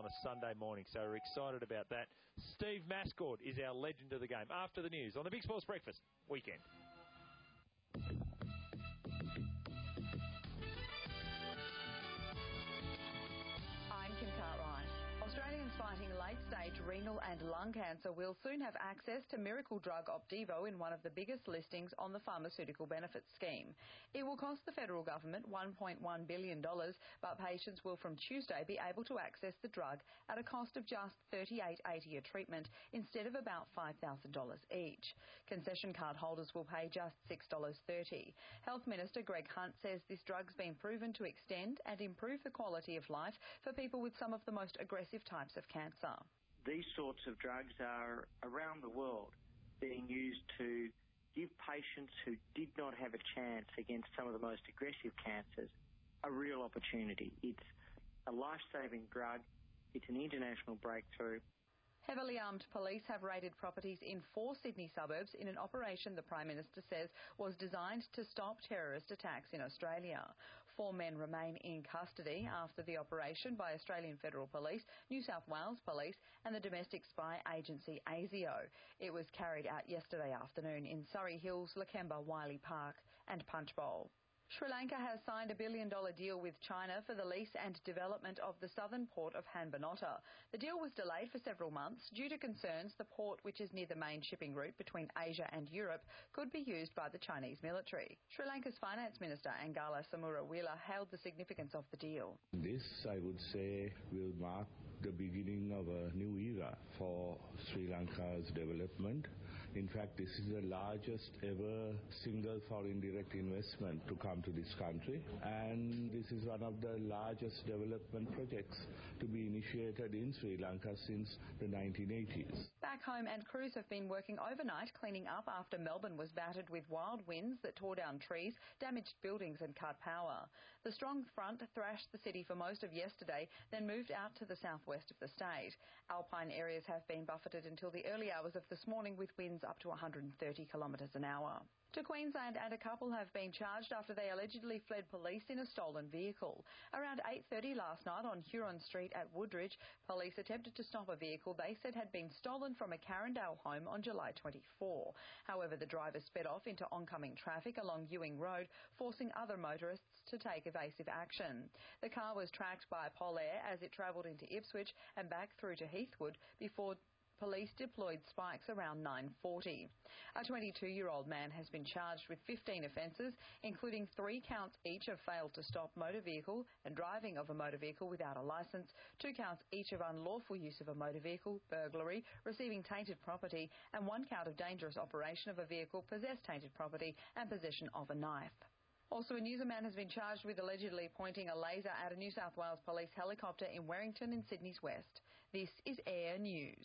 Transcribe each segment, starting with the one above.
on a Sunday morning, so we're excited about that. Steve Mascord is our legend of the game. After the news on the Big Sports Breakfast Weekend. I'm Kim Cartwright. Australians fighting late-stage renal and lung cancer will soon have access to miracle drug Opdivo in one of the biggest listings on the pharmaceutical benefits scheme. It will cost the federal government $1.1 billion, but patients will from Tuesday be able to access the drug at a cost of just $38.80 a treatment instead of about $5,000 each. Concession card holders will pay just $6.30. Health Minister Greg Hunt says this drug's been proven to extend and improve the quality of life for people with some of the most aggressive types of cancer. These sorts of drugs are around the world being used to give patients who did not have a chance against some of the most aggressive cancers a real opportunity. It's a life-saving drug. It's an international breakthrough. Heavily armed police have raided properties in 4 Sydney suburbs in an operation the Prime Minister says was designed to stop terrorist attacks in Australia. 4 men remain in custody after the operation by Australian Federal Police, New South Wales Police and the domestic spy agency ASIO. It was carried out yesterday afternoon in Surrey Hills, Lakemba, Wiley Park and Punchbowl. Sri Lanka has signed a $1 billion deal with China for the lease and development of the southern port of Hambantota. The deal was delayed for several months due to concerns the port, which is near the main shipping route between Asia and Europe, could be used by the Chinese military. Sri Lanka's Finance Minister Anggala Samura-Wila hailed the significance of the deal. This, I would say, will mark the beginning of a new era for Sri Lanka's development. In fact, this is the largest ever single foreign direct investment to come to this country, and this is one of the largest development projects to be initiated in Sri Lanka since the 1980s. Back home, and crews have been working overnight cleaning up after Melbourne was battered with wild winds that tore down trees, damaged buildings and cut power. The strong front thrashed the city for most of yesterday, then moved out to the southwest of the state. Alpine areas have been buffeted until the early hours of this morning with winds up to 130 kilometres an hour. To Queensland, and a couple have been charged after they allegedly fled police in a stolen vehicle. Around 8:30 last night on Huron Street at Woodridge, police attempted to stop a vehicle they said had been stolen from a Carindale home on July 24. However, the driver sped off into oncoming traffic along Ewing Road, forcing other motorists to take evasive action. The car was tracked by Polair as it travelled into Ipswich and back through to Heathwood before police deployed spikes around 9:40. A 22-year-old man has been charged with 15 offences, including 3 counts each of failed to stop motor vehicle and driving of a motor vehicle without a licence, 2 counts each of unlawful use of a motor vehicle, burglary, receiving tainted property, and 1 count of dangerous operation of a vehicle, possess tainted property, and possession of a knife. Also in news, a man has been charged with allegedly pointing a laser at a New South Wales police helicopter in Werrington in Sydney's west. This is Air News.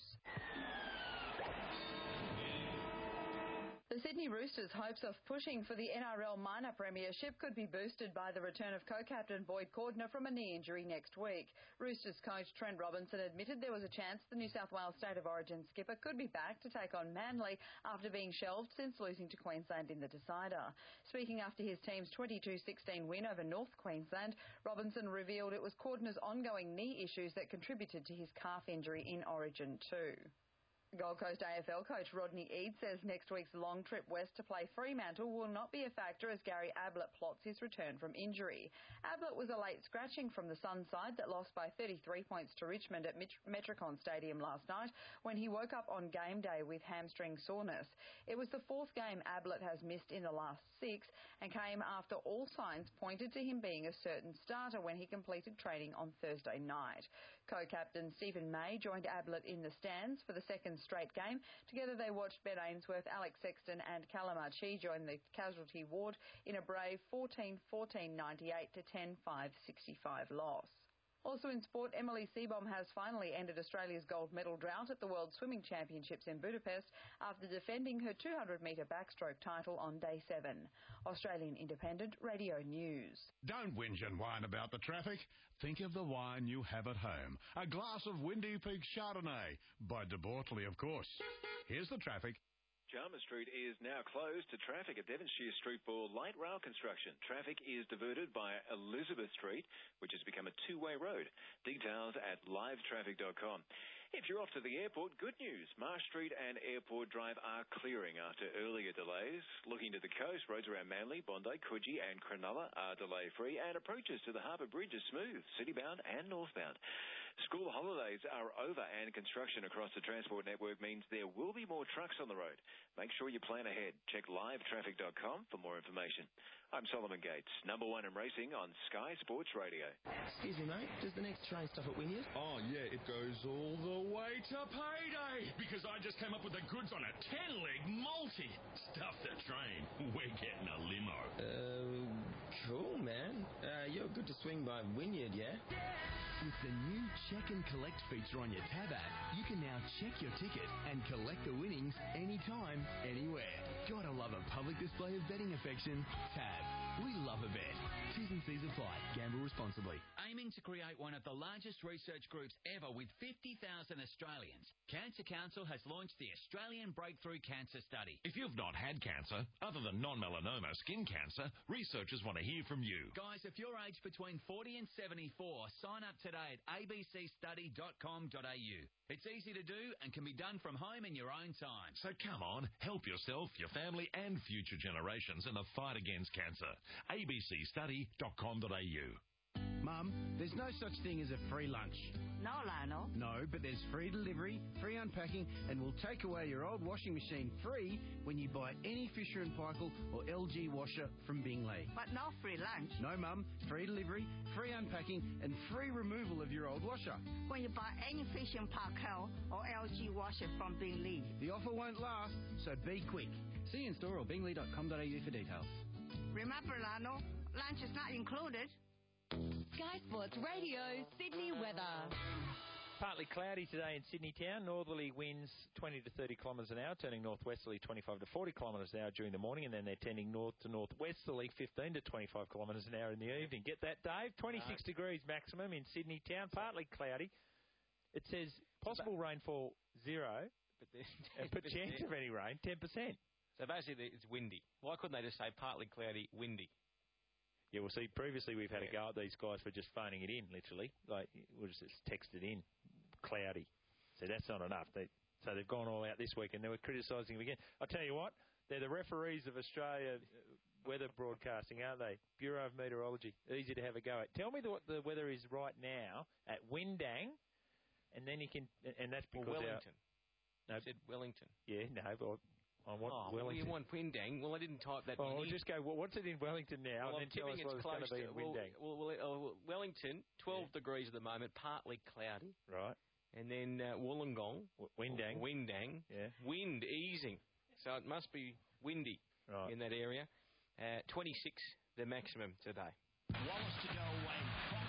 The Sydney Roosters' hopes of pushing for the NRL minor premiership could be boosted by the return of co-captain Boyd Cordner from a knee injury next week. Roosters coach Trent Robinson admitted there was a chance the New South Wales State of Origin skipper could be back to take on Manly after being shelved since losing to Queensland in the decider. Speaking after his team's 22-16 win over North Queensland, Robinson revealed it was Cordner's ongoing knee issues that contributed to his calf injury in Origin 2. Gold Coast AFL coach Rodney Eade says next week's long trip west to play Fremantle will not be a factor as Gary Ablett plots his return from injury. Ablett was a late scratching from the Sun side that lost by 33 points to Richmond at Metricon Stadium last night when he woke up on game day with hamstring soreness. It was the 4th game Ablett has missed in the last 6 and came after all signs pointed to him being a certain starter when he completed training on Thursday night. Co-captain Stephen May joined Ablett in the stands for the second straight game. Together they watched Ben Ainsworth, Alex Sexton and Callum Archie join the casualty ward in a brave 14-14 98 to 10-5 65 loss. Also in sport, Emily Seebohm has finally ended Australia's gold medal drought at the World Swimming Championships in Budapest after defending her 200-metre backstroke title on day 7. Australian Independent Radio News. Don't whinge and whine about the traffic. Think of the wine you have at home. A glass of Windy Peak Chardonnay by De Bortoli, of course. Here's the traffic. Chalmers Street is now closed to traffic at Devonshire Street for light rail construction. Traffic is diverted by Elizabeth Street, which has become a two-way road. Details at livetraffic.com. If you're off to the airport, good news. Marsh Street and Airport Drive are clearing after earlier delays. Looking to the coast, roads around Manly, Bondi, Coogee and Cronulla are delay-free, and approaches to the Harbour Bridge are smooth, citybound and northbound. School holidays are over, and construction across the transport network means there will be more trucks on the road. Make sure you plan ahead. Check livetraffic.com for more information. I'm Solomon Gates, number one in racing on Sky Sports Radio. Excuse me, mate. Does the next train stop at Wynyard? Oh, yeah, it goes all the way to payday, because I just came up with the goods on a 10-leg multi. Stuff the train. We're getting a limo. Cool, man. You're good to swing by Wynyard, yeah? With the new Check and Collect feature on your Tab app, you can now check your ticket and collect the winnings anytime, anywhere. Gotta love a public display of betting affection. Tab. We love a bet. T's and C's apply. Gamble responsibly. Aiming to create one of the largest research groups ever with 50,000 Australians, Cancer Council has launched the Australian Breakthrough Cancer Study. If you've not had cancer, other than non-melanoma skin cancer, researchers want to hear from you. Guys, if you're aged between 40 and 74, sign up today at abcstudy.com.au. It's easy to do and can be done from home in your own time. So come on, help yourself, your family and future generations in the fight against cancer. abcstudy.com.au. Mum, there's no such thing as a free lunch. No, Lionel. No, but there's free delivery, free unpacking, and we'll take away your old washing machine free when you buy any Fisher & Paykel or LG washer from Bingley. But no free lunch. No, Mum. Free delivery, free unpacking, and free removal of your old washer. When you buy any Fisher & Paykel or LG washer from Bingley. The offer won't last, so be quick. See you in store or bingley.com.au for details. Remember, Lionel, lunch is not included. Sky Sports Radio, Sydney weather. Partly cloudy today in Sydney town. Northerly winds 20 to 30 kilometres an hour, turning northwesterly 25 to 40 kilometres an hour during the morning, and then they're tending north to northwesterly 15 to 25 kilometres an hour in the evening. Get that, Dave? 26 degrees maximum in Sydney town, partly cloudy. It says possible rainfall 0, but chance of any rain 10%. So basically it's windy. Why couldn't they just say partly cloudy, windy? Yeah, well, see, previously we've had a go at these guys for just phoning it in, literally. Like, we'll just text it in, cloudy. So that's not enough. So they've gone all out this week, and they were criticising them again. I'll tell you what, they're the referees of Australia weather broadcasting, aren't they? Bureau of Meteorology. Easy to have a go at. Tell me what the weather is right now at Windang, and then you can... And that's because... Wellington. No, said Wellington. Yeah, no, but... On what Wellington? You want Windang? Well, I didn't type that. We'll just go, well, what's it in Wellington now? Well, and then tell us what it's going to be in Windang. Wellington, 12 degrees at the moment, partly cloudy. Right. And then Wollongong. Windang. Yeah. Wind easing. So it must be windy in that area. 26, the maximum today. Wallace to go away.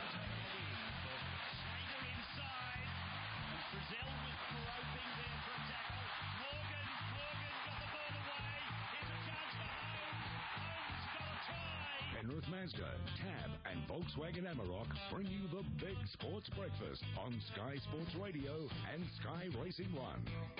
Slater inside. Brazil was groping there for a tackle. Morgan got the ball away. Here's a chance for Holmes. Holmes got a try. Penrith Mazda, Tab and Volkswagen Amarok bring you the Big Sports Breakfast on Sky Sports Radio and Sky Racing 1.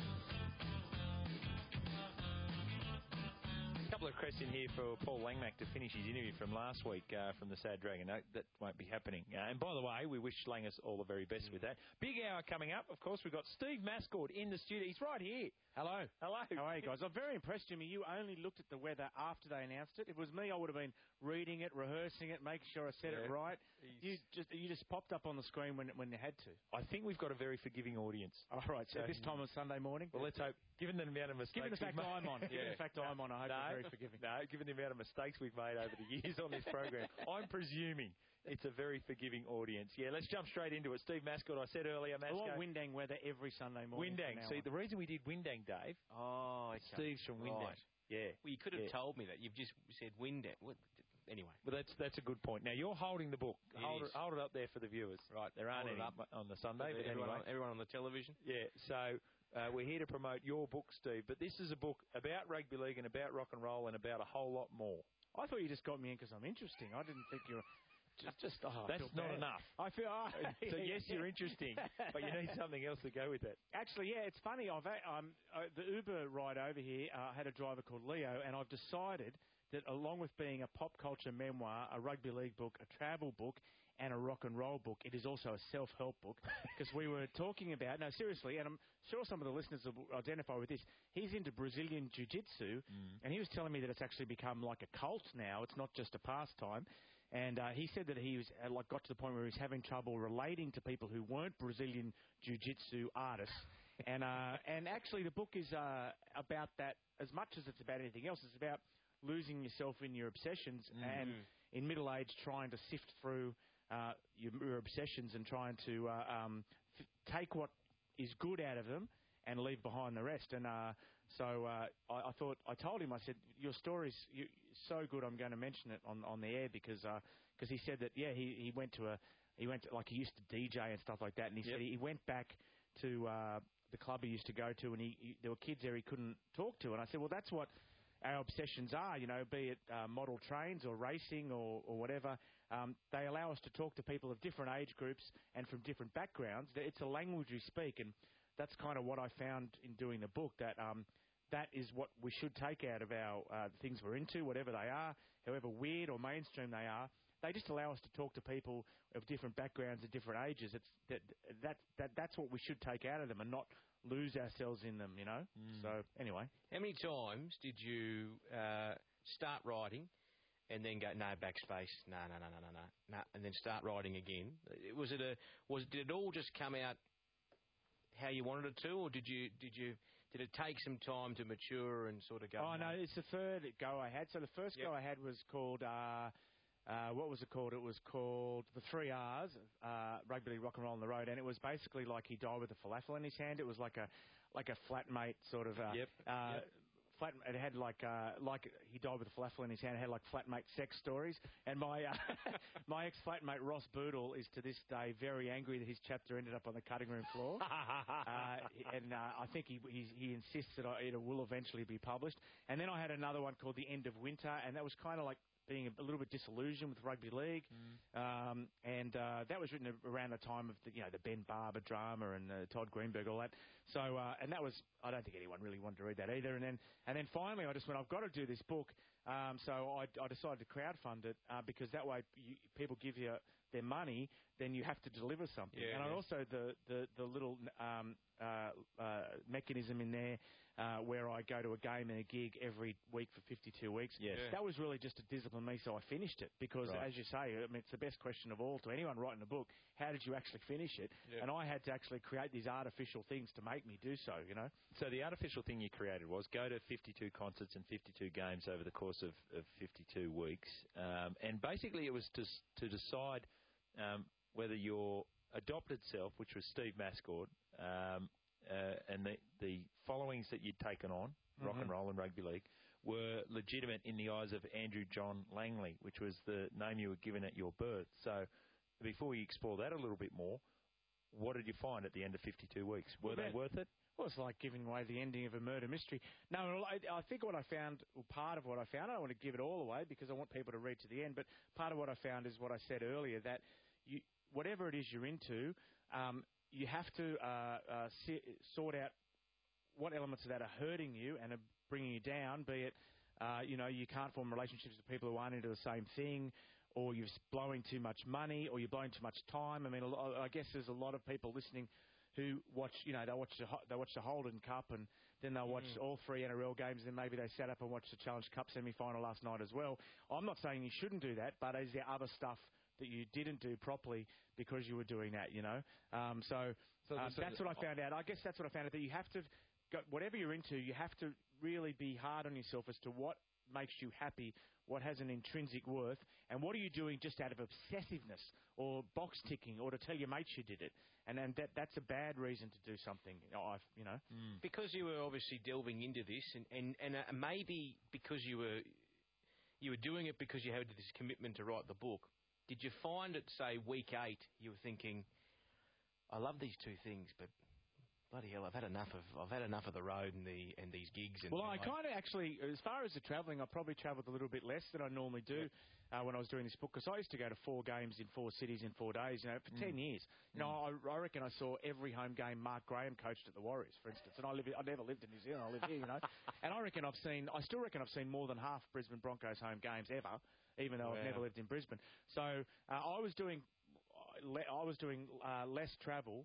A couple of requests in here for Paul Langmack to finish his interview from last week from the Sad Dragon. No, that won't be happening. And by the way, we wish Langus all the very best with that. Big hour coming up. Of course, we've got Steve Mascord in the studio. He's right here. Hello. Hello. How are you guys? I'm very impressed, Jimmy. You only looked at the weather after they announced it. If it was me, I would have been reading it, rehearsing it, making sure I said it right. You just popped up on the screen when you had to. I think we've got a very forgiving audience. All right. So this time on Sunday morning. Well, let's hope. Given the amount of mistakes, given the fact I'm on, given the fact I'm on, I hope you're very forgiving. No, given the amount of mistakes we've made over the years on this program, I'm presuming it's a very forgiving audience. Yeah, let's jump straight into it. Steve Mascord, I said earlier, I want Windang weather every Sunday morning. Windang. See, the reason we did Windang, Dave. Oh, okay. Steve's from Windang. Right. Yeah. Well, you could have told me that. You've just said Windang. Anyway. Well, that's a good point. Now, you're holding the book. Hold it up there for the viewers. Right. There aren't any on the Sunday, but anyway. Everyone on the television? Yeah, so... we're here to promote your book, Steve, but this is a book about rugby league and about rock and roll and about a whole lot more. I thought you just got me in because I'm interesting. I didn't think you were That's not enough. I feel. So yes, you're interesting, but you need something else to go with that. Actually, yeah, it's funny. The Uber ride over here. I had a driver called Leo, and I've decided that along with being a pop culture memoir, a rugby league book, a travel book, and a rock and roll book, it is also a self-help book. Because we were talking about, no, seriously, and I'm sure some of the listeners will identify with this. He's into Brazilian jiu-jitsu, and he was telling me that it's actually become like a cult now. It's not just a pastime. And he said that he was got to the point where he was having trouble relating to people who weren't Brazilian jiu-jitsu artists. And actually, the book is about that as much as it's about anything else. It's about losing yourself in your obsessions and in middle age trying to sift through your obsessions and trying to take what is good out of them and leave behind the rest. And so I told him, I said, your story's so good, I'm going to mention it on the air because he said that, yeah, he went to he used to DJ and stuff like that, and he said he went back to the club he used to go to, and there were kids there he couldn't talk to. And I said, well, that's what our obsessions are, be it model trains or racing or whatever. They allow us to talk to people of different age groups and from different backgrounds. It's a language we speak, and that's kind of what I found in doing the book, that that is what we should take out of our things we're into, whatever they are, however weird or mainstream they are. They just allow us to talk to people of different backgrounds at different ages. That's what we should take out of them and not lose ourselves in them, So, anyway. How many times did you start writing and then go, no, backspace, no, and then start writing again? Did it all just come out how you wanted it to, or did it take some time to mature and sort of go? Oh, no, it's the third go I had. So the first go I had was called... what was it called? It was called The 3 R's, Rugby League Rock and Roll on the Road, and it was basically like he died with a falafel in his hand. It was like a flatmate sort of... It had like he died with a falafel in his hand. It had like flatmate sex stories. And my my ex-flatmate Ross Boodle is to this day very angry that his chapter ended up on the cutting room floor. And I think he insists that it will eventually be published. And then I had another one called The End of Winter, and that was kind of like being a little bit disillusioned with rugby league, and that was written around the time of the Ben Barber drama and Todd Greenberg, all that. So and that was, I don't think anyone really wanted to read that either. And then finally I just went, I've got to do this book. So I decided to crowdfund it because that way people give you their money, then you have to deliver something. Yeah, and also the little mechanism in there where I go to a game and a gig every week for 52 weeks. Yes. That was really just to discipline me, so I finished it. Because, as you say, it's the best question of all to anyone writing a book. How did you actually finish it? Yeah. And I had to actually create these artificial things to make me do so, So the artificial thing you created was go to 52 concerts and 52 games over the course of 52 weeks. And basically it was to decide whether your adopted self, which was Steve Mascord, and the followings that you'd taken on, rock and roll and rugby league, were legitimate in the eyes of Andrew John Langley, which was the name you were given at your birth. So before you explore that a little bit more, what did you find at the end of 52 weeks? Were they worth it? Well, it's like giving away the ending of a murder mystery. No, I think what I found, or part of what I found, I don't want to give it all away because I want people to read to the end, but part of what I found is what I said earlier, that whatever it is you're into, you have to sort out what elements of that are hurting you and are bringing you down, be it, you can't form relationships with people who aren't into the same thing, or you're blowing too much money, or you're blowing too much time. I mean, I guess there's a lot of people listening who watch, they watch the Holden Cup, and then they'll watch all 3 NRL games, and then maybe they sat up and watched the Challenge Cup semi-final last night as well. I'm not saying you shouldn't do that, but is there other stuff that you didn't do properly because you were doing that, that's what I found out. I guess that's what I found out, that you have to, whatever you're into, you have to really be hard on yourself as to what makes you happy, what has an intrinsic worth, and what are you doing just out of obsessiveness or box ticking or to tell your mates you did it. And that's a bad reason to do something, Because you were obviously delving into this, and maybe because you were doing it because you had this commitment to write the book, did you find at, say, week 8, you were thinking, I love these 2 things, but bloody hell, I've had enough of the road and these gigs. And well, I kind of actually, as far as the travelling, I probably travelled a little bit less than I normally do when I was doing this book, because I used to go to 4 games in 4 cities in 4 days, for 10 years. I reckon I saw every home game Mark Graham coached at the Warriors, for instance. And I never lived in New Zealand. I live here, And I still reckon I've seen more than half Brisbane Broncos home games ever, even though I've never lived in Brisbane. So I was doing less travel.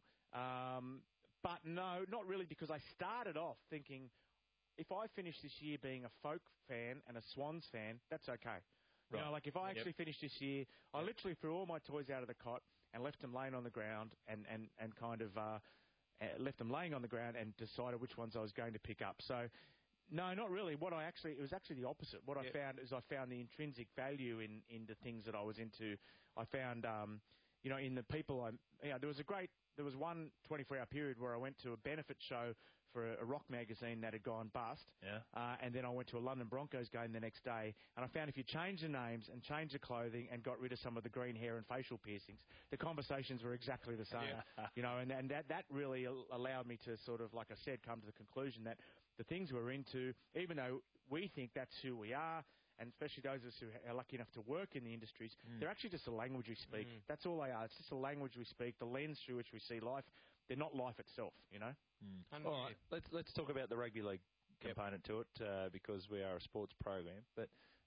But no, not really, because I started off thinking, if I finish this year being a folk fan and a Swans fan, that's okay. Right. If I actually finish this year, I literally threw all my toys out of the cot and left them laying on the ground and kind of left them laying on the ground and decided which ones I was going to pick up. So, no, not really. It was actually the opposite. What I found is I found the intrinsic value in the things that I was into. I found, in the people there was one 24-hour period where I went to a benefit show for a rock magazine that had gone bust. Yeah. And then I went to a London Broncos game the next day. And I found if you change the names and change the clothing and got rid of some of the green hair and facial piercings, the conversations were exactly the same. Yeah. And that really allowed me to sort of, like I said, come to the conclusion that the things we're into, even though we think that's who we are, and especially those of us who are lucky enough to work in the industries, they're actually just a language we speak. That's all they are. It's just a language we speak, the lens through which we see life. They're not life itself, All right, let's talk about the rugby league component to it, because we are a sports program. But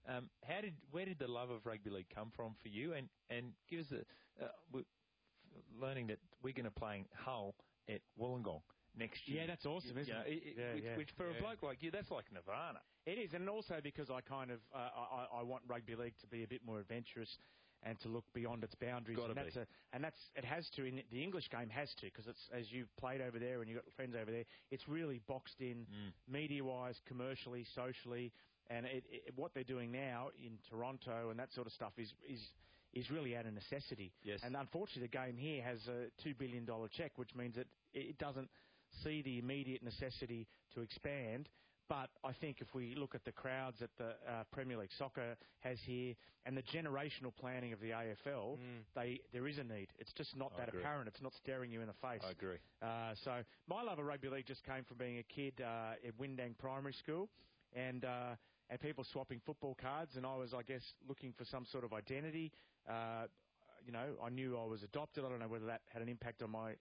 where did the love of rugby league come from for you? And give us learning that we're going to play Hull at Wollongong next year. Yeah, that's awesome, isn't it? Which for a bloke like you, that's like nirvana. It is, and also because I kind of I want rugby league to be a bit more adventurous and to look beyond its boundaries. It has to. In the English game has to, because it's, as you've played over there and you've got friends over there, it's really boxed in media-wise, commercially, socially, and what they're doing now in Toronto and that sort of stuff is really out of necessity. Yes. And unfortunately, the game here has a $2 billion check, which means that it doesn't see the immediate necessity to expand. But I think if we look at the crowds that the Premier League Soccer has here and the generational planning of the AFL, there is a need. It's just not that apparent. It's not staring you in the face. I agree. So my love of rugby league just came from being a kid at Windang Primary School and people swapping football cards, and I was, I guess, looking for some sort of identity. I knew I was adopted. I don't know whether that had an impact on my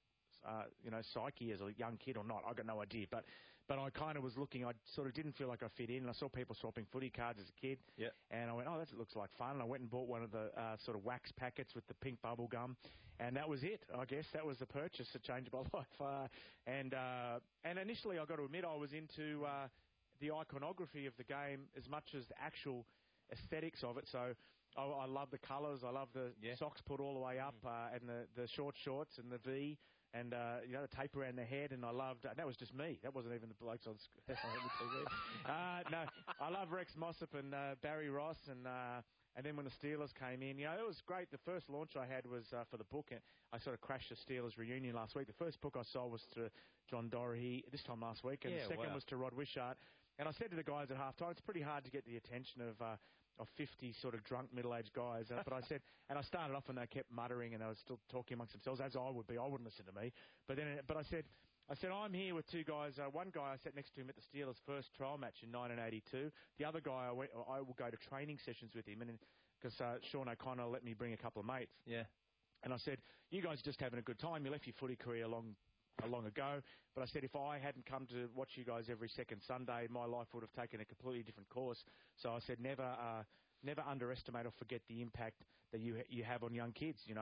psyche as a young kid or not. I got no idea. But I kind of was looking. I sort of didn't feel like I fit in. And I saw people swapping footy cards as a kid. Yeah. And I went, that looks like fun. And I went and bought one of the sort of wax packets with the pink bubble gum. And that was it, I guess. That was the purchase that changed my life. And initially, I got to admit, I was into the iconography of the game as much as the actual aesthetics of it. So I love the colours. I love the socks put all the way up and the short shorts and the V. And, the tape around the head, and I loved... that was just me. That wasn't even the blokes on the TV. No, I love Rex Mossop and Barry Ross, and then when the Steelers came in, it was great. The first launch I had was for the book. I sort of crashed the Steelers reunion last week. The first book I saw was to John Doherty this time last week, and the second was to Rod Wishart. And I said to the guys at halftime, it's pretty hard to get the attention of 50 sort of drunk middle-aged guys. But I said, and I started off and they kept muttering and they were still talking amongst themselves, as I would be. I wouldn't listen to me. But I said, I'm here with two guys. One guy I sat next to him at the Steelers' first trial match in 1982. The other guy, I will go to training sessions with him, and because Sean O'Connor let me bring a couple of mates. Yeah. And I said, you guys are just having a good time. You left your footy career long ago, but I said if I hadn't come to watch you guys every second Sunday, my life would have taken a completely different course. So I said never underestimate or forget the impact that you have on young kids, and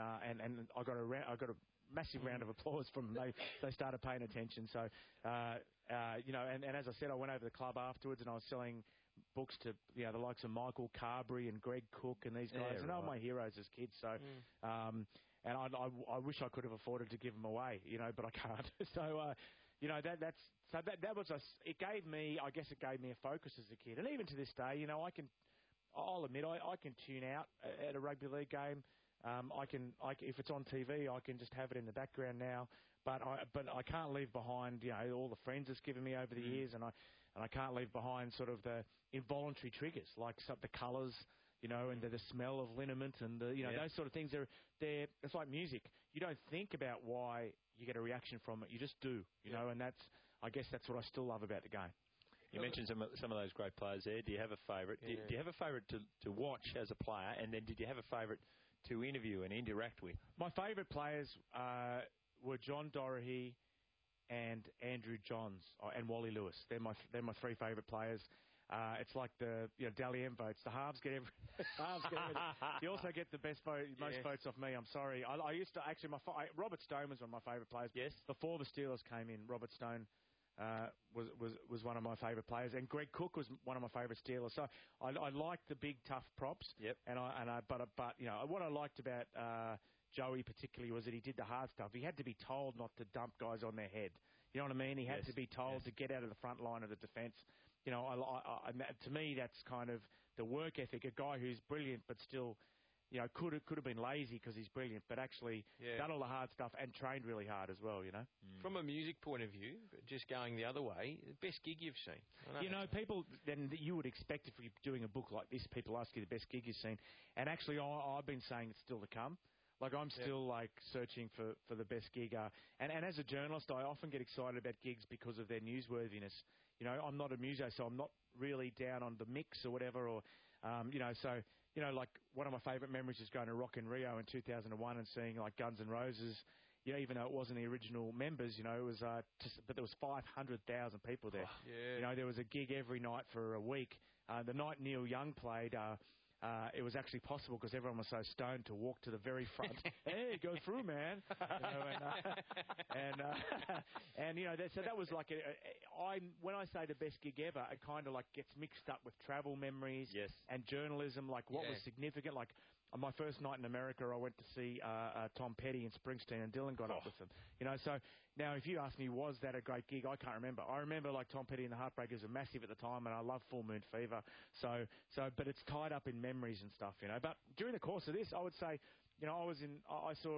I got a massive round of applause from them. They started paying attention. So and as I said, I went over to the club afterwards and I was selling books to the likes of Michael Carberry and Greg Cook and these guys, and they were my heroes as kids. So. And I wish I could have afforded to give them away, but I can't. So, it gave me a focus as a kid. And even to this day, I'll admit, I can tune out at a rugby league game. If it's on TV, I can just have it in the background now. But I can't leave behind, all the friends it's given me over the years, and I can't leave behind sort of the involuntary triggers, like the colours. you know, and the smell of liniment and those sort of things. It's like music. You don't think about why you get a reaction from it. You just do, you know, and I guess that's what I still love about the game. You mentioned some of those great players there. Do you have a favourite? Do you have a favourite to watch as a player, and then did you have a favourite to interview and interact with? My favourite players were John Doherty and Andrew Johns and Wally Lewis. They're my three favourite players. It's like the Dally M votes. The halves get everything. You also get the most votes off me. I'm sorry. I used to actually Robert Stone was one of my favourite players. Yes. Before the Steelers came in, Robert Stone was one of my favourite players, and Greg Cook was one of my favourite Steelers. So I liked the big tough props. Yep. But what I liked about Joey particularly was that he did the hard stuff. He had to be told not to dump guys on their head. You know what I mean? He had to be told to get out of the front line of the defence. You know, to me, that's kind of the work ethic. A guy who's brilliant but still, you know, could have been lazy because he's brilliant, but actually done all the hard stuff and trained really hard as well, you know. From a music point of view, just going the other way, the best gig you've seen? You know, people, then you would expect if you're doing a book like this, people ask you the best gig you've seen. And actually, I've been saying it's still to come. Like, I'm still, searching for the best gig. And as a journalist, I often get excited about gigs because of their newsworthiness. You know, I'm not a muso, so I'm not really down on the mix or whatever. Or, like, one of my favourite memories is going to Rock in Rio in 2001 and seeing, like, Guns N' Roses. You know, even though it wasn't the original members, you know, it was but there was 500,000 people there. Oh, yeah. You know, there was a gig every night for a week. The night Neil Young played... it was actually possible because everyone was so stoned to walk to the very front. Hey, go through, man. So that was like when I say the best gig ever, it kind of like gets mixed up with travel memories and journalism. Like what was significant. Like on my first night in America, I went to see Tom Petty and Springsteen, and Dylan got up with them. You know, so now if you ask me, was that a great gig? I can't remember. I remember like Tom Petty and the Heartbreakers were massive at the time, and I love Full Moon Fever. But it's tied up in memories and stuff, you know. But during the course of this, I would say, you know, I saw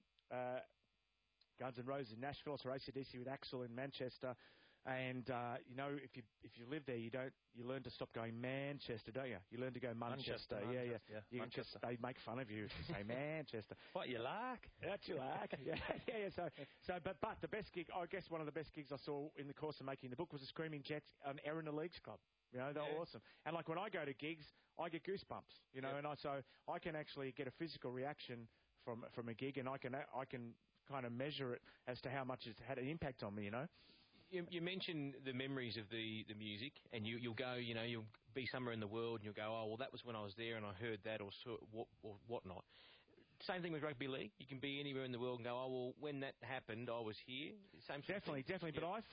Guns N' Roses in Nashville. I saw AC/DC with Axl in Manchester. And, you know, if you live there, you learn to stop going Manchester, don't you? You learn to go Manchester. Yeah. Manchester. They make fun of you if you say Manchester. What you like? That's you like. Yeah. But the best gig, I guess one of the best gigs I saw in the course of making the book was the Screaming Jets on Air in the Leagues Club. You know, they're awesome. And like when I go to gigs, I get goosebumps. You know, and so I can actually get a physical reaction from a gig, and I can kind of measure it as to how much it's had an impact on me. You know. You mentioned the memories of the music, and you'll go, you know, you'll be somewhere in the world, and you'll go, oh, well, that was when I was there, and I heard that, or whatnot. Same thing with rugby league. You can be anywhere in the world and go, oh, well, when that happened, I was here. Same sort of thing. Definitely. But I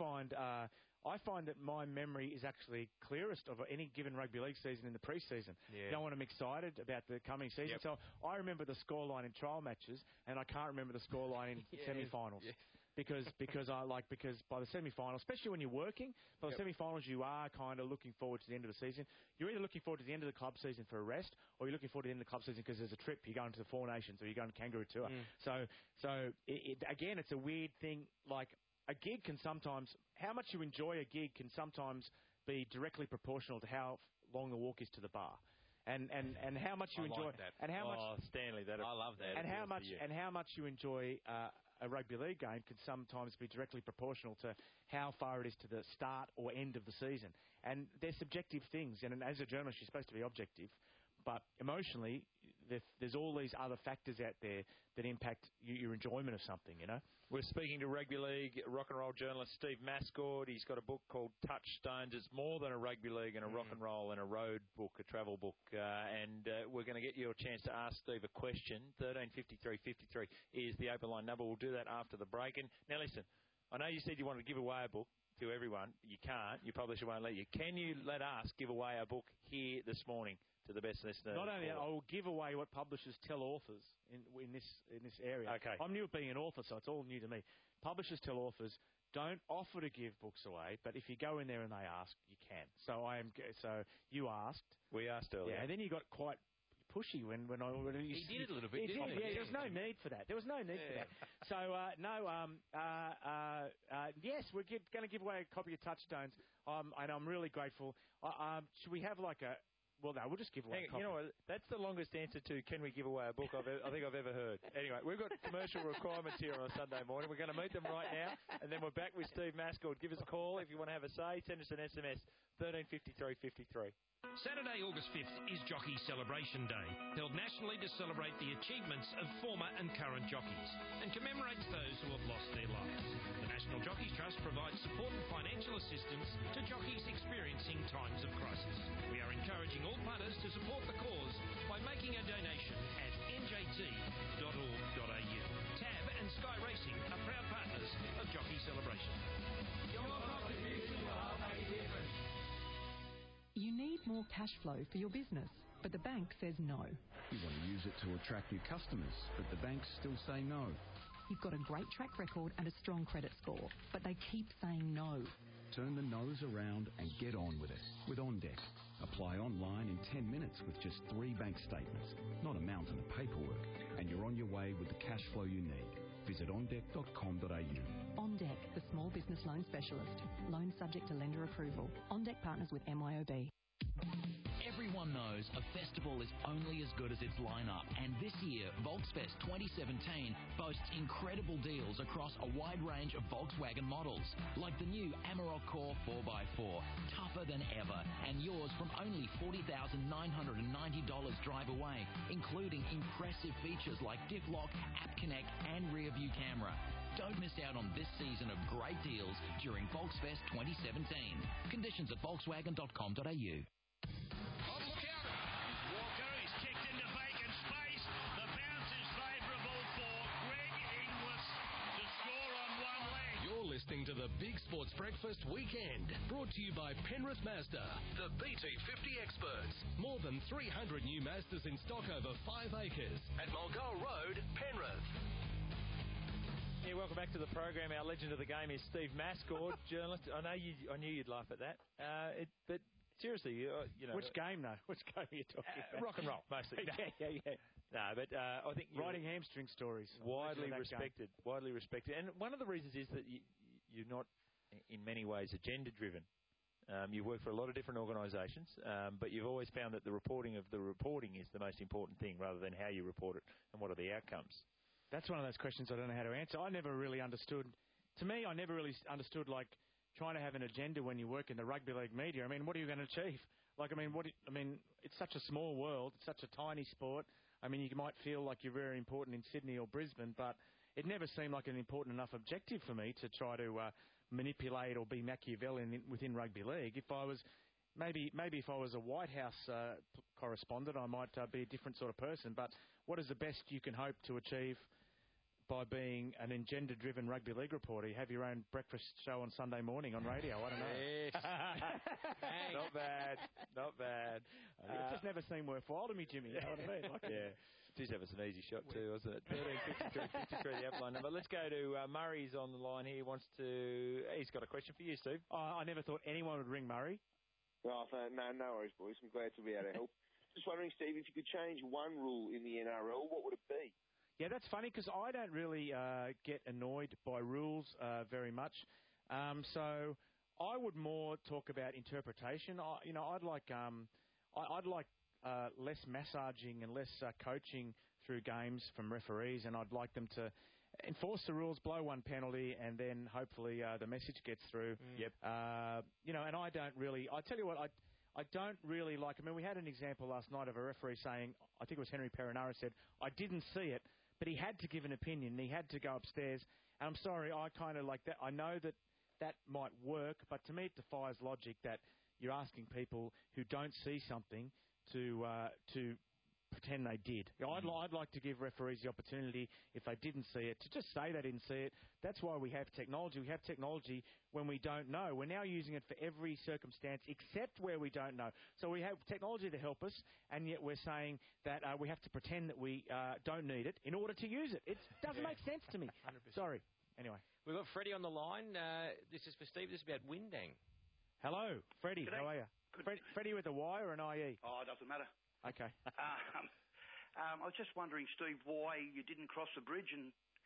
find that my memory is actually clearest of any given rugby league season in the pre-season. You know, when I'm excited about the coming season. So I remember the scoreline in trial matches, and I can't remember the scoreline in semi-finals. Because by the semi-finals, especially when you're working, by the semi-finals you are kind of looking forward to the end of the season. You're either looking forward to the end of the club season for a rest, or you're looking forward to the end of the club season because there's a trip. You're going to the Four Nations, or you're going to Kangaroo Tour. Again, it's a weird thing. Like a gig can sometimes, how much you enjoy a gig can sometimes be directly proportional to how long the walk is to the bar. And how much you enjoy like that. And how much Stanley, I love that. And how much you enjoy a rugby league game can sometimes be directly proportional to how far it is to the start or end of the season. And they're subjective things. And as a journalist, you're supposed to be objective. But emotionally, there's all these other factors out there that impact your enjoyment of something, you know? We're speaking to rugby league rock and roll journalist Steve Mascord. He's got a book called Touchstones. It's more than a rugby league and a rock and roll and a road book, a travel book. And we're going to get you a chance to ask Steve a question. 135353 is the open line number. We'll do that after the break. And now listen, I know you said you wanted to give away a book to everyone. You can't. Your publisher won't let you. Can you let us give away a book here this morning to the best listener? Not only that, I will give away what publishers tell authors in this area. Okay. I'm new at being an author, so it's all new to me. Publishers tell authors, don't offer to give books away, but if you go in there and they ask, you can. So you asked. We asked earlier. Yeah, and then you got quite pushy when he did it a little bit. There was no need for that. So yes, we're going to give away a copy of Touchstones, and I'm really grateful. Should we have Well, no, we'll just give away a copy. You know what? That's the longest answer to can we give away a book I think I've ever heard. Anyway, we've got commercial requirements here on a Sunday morning. We're going to meet them right now, and then we're back with Steve Mascord. Give us a call if you want to have a say. Send us an SMS, 135353. Saturday, August 5th is Jockey Celebration Day, held nationally to celebrate the achievements of former and current jockeys and commemorates those who have lost their lives. The National Jockeys Trust provides support and financial assistance to jockeys experiencing times of crisis. We are encouraging all punters to support the cause by making a donation at njt.org.au. TAB and Sky Racing are proud partners of Jockey Celebration. Your contribution will help make a difference. You need more cash flow for your business, but the bank says no. You want to use it to attract new customers, but the banks still say no. You've got a great track record and a strong credit score, but they keep saying no. Turn the no's around and get on with it with OnDeck. Apply online in 10 minutes with just 3 bank statements, not a mountain of paperwork, and you're on your way with the cash flow you need. Visit ondeck.com.au. OnDeck, the small business loan specialist. Loan subject to lender approval. OnDeck partners with MYOB. Everyone knows a festival is only as good as its lineup, and this year, Volksfest 2017 boasts incredible deals across a wide range of Volkswagen models, like the new Amarok Core 4x4, tougher than ever, and yours from only $40,990 drive away, including impressive features like Diff Lock, App Connect, and rear view camera. Don't miss out on this season of great deals during Volksfest 2017. Conditions at volkswagen.com.au. Listening to the Big Sports Breakfast Weekend, brought to you by Penrith Mazda, the BT50 experts. More than 300 new Mazdas in stock over 5 acres at Mulgoa Road, Penrith. Yeah, welcome back to the program. Our legend of the game is Steve Mascord, journalist. I knew you'd laugh at that, but seriously, you know. Which game, though? Which game are you talking about? Rock and roll, mostly. yeah. No, but I think riding hamstring stories. Widely respected. And one of the reasons is that you're not, in many ways, agenda-driven. You work for a lot of different organisations, but you've always found that the reporting of the reporting is the most important thing, rather than how you report it and what are the outcomes. That's one of those questions I don't know how to answer. I never really understood. To me, I never really understood, like, trying to have an agenda when you work in the rugby league media. I mean, what are you going to achieve? Like, it's such a small world. It's such a tiny sport. I mean, you might feel like you're very important in Sydney or Brisbane, but it never seemed like an important enough objective for me to try to manipulate or be Machiavellian within rugby league. If I was maybe if I was a White House correspondent, I might be a different sort of person. But what is the best you can hope to achieve by being an agenda-driven rugby league reporter? You have your own breakfast show on Sunday morning on radio. I don't know. Yes. Not bad. It just never seemed worthwhile to me, Jimmy. You know what I mean? Like, yeah. Did have us an easy shot too, wasn't it? 1353, the upline number. Let's go to Murray's on the line here. He's got a question for you, Steve. I never thought anyone would ring Murray. No worries, boys. I'm glad to be able to help. Just wondering, Steve, if you could change one rule in the NRL, what would it be? Yeah, that's funny because I don't really get annoyed by rules very much. So I would more talk about interpretation. I'd like less massaging and less coaching through games from referees, and I'd like them to enforce the rules, blow one penalty, and then hopefully the message gets through. Yep. And I don't really. I tell you what, I don't really like. I mean, we had an example last night of a referee saying, I think it was Henry Perinara said, I didn't see it, but he had to give an opinion. And he had to go upstairs. And I'm sorry, I kind of like that. I know that might work, but to me it defies logic that you're asking people who don't see something to pretend they did. I'd like to give referees the opportunity, if they didn't see it, to just say they didn't see it. That's why we have technology. We have technology when we don't know. We're now using it for every circumstance except where we don't know. So we have technology to help us, and yet we're saying that we have to pretend that we don't need it in order to use it. It doesn't make sense to me. 100%. Sorry. Anyway. We've got Freddie on the line. This is for Steve. This is about Windang. Hello, Freddie. G'day. How are you? Freddie with a Y or an IE? Oh, it doesn't matter. Okay. I was just wondering, Steve, why you didn't cross the bridge and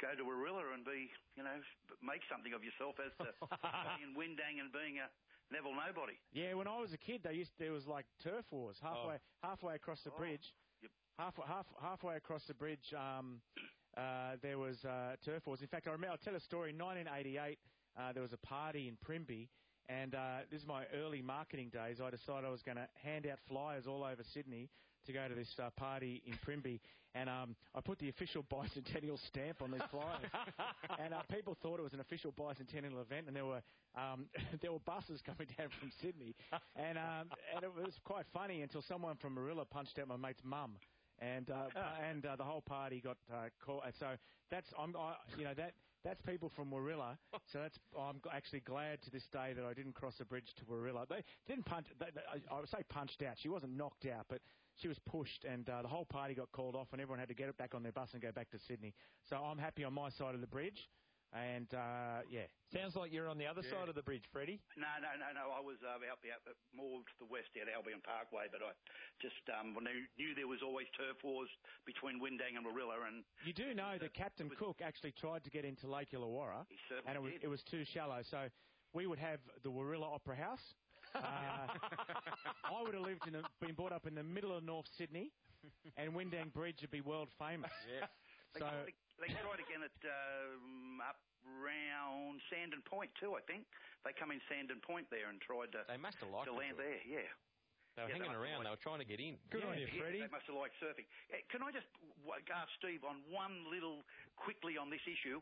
go to Warilla and be, make something of yourself as to being in Windang and being a Neville nobody. Yeah, when I was a kid, there was like turf wars halfway across the bridge. Yep. Halfway across the bridge, there was turf wars. In fact, I'll tell a story. In 1988, there was a party in Primby, and this is my early marketing days. I decided I was going to hand out flyers all over Sydney to go to this party in Primby, and I put the official bicentennial stamp on these flyers, and people thought it was an official bicentennial event, and there were buses coming down from Sydney, and it was quite funny until someone from Marilla punched out my mate's mum. And the whole party got caught. So that's people from Warilla. So I'm actually glad to this day that I didn't cross the bridge to Warilla. They didn't punch. I would say punched out. She wasn't knocked out, but she was pushed, and the whole party got called off, and everyone had to get back on their bus and go back to Sydney. So I'm happy on my side of the bridge. And, yeah. Sounds like you're on the other side of the bridge, Freddie. No. I was out more to the west at Albion Parkway, but I just knew there was always turf wars between Windang and Warilla. And you do know that Captain Cook actually tried to get into Lake Illawarra, and it was too shallow. So we would have the Warilla Opera House. I would have been brought up in the middle of North Sydney, and Windang Bridge would be world famous. Yeah. So they tried again at up round Sandon Point too, I think. They come in Sandon Point there and tried to They must have liked to land there, yeah. They were hanging around. They were trying to get in. Good on you, Freddie. They must have liked surfing. Can I just ask Steve on one little quickly on this issue?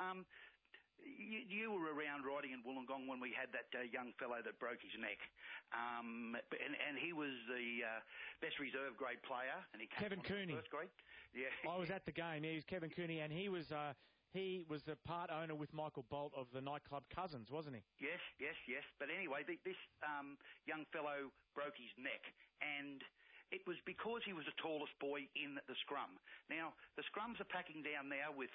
You were around riding in Wollongong when we had that young fellow that broke his neck, and he was the best reserve grade player, and he came Kevin Cooney. First grade. Yeah, I was at the game. Yeah, he was Kevin Cooney, and he was the part owner with Michael Bolt of the nightclub Cousins, wasn't he? Yes. But anyway, this young fellow broke his neck, and it was because he was the tallest boy in the scrum. Now, the scrums are packing down now with,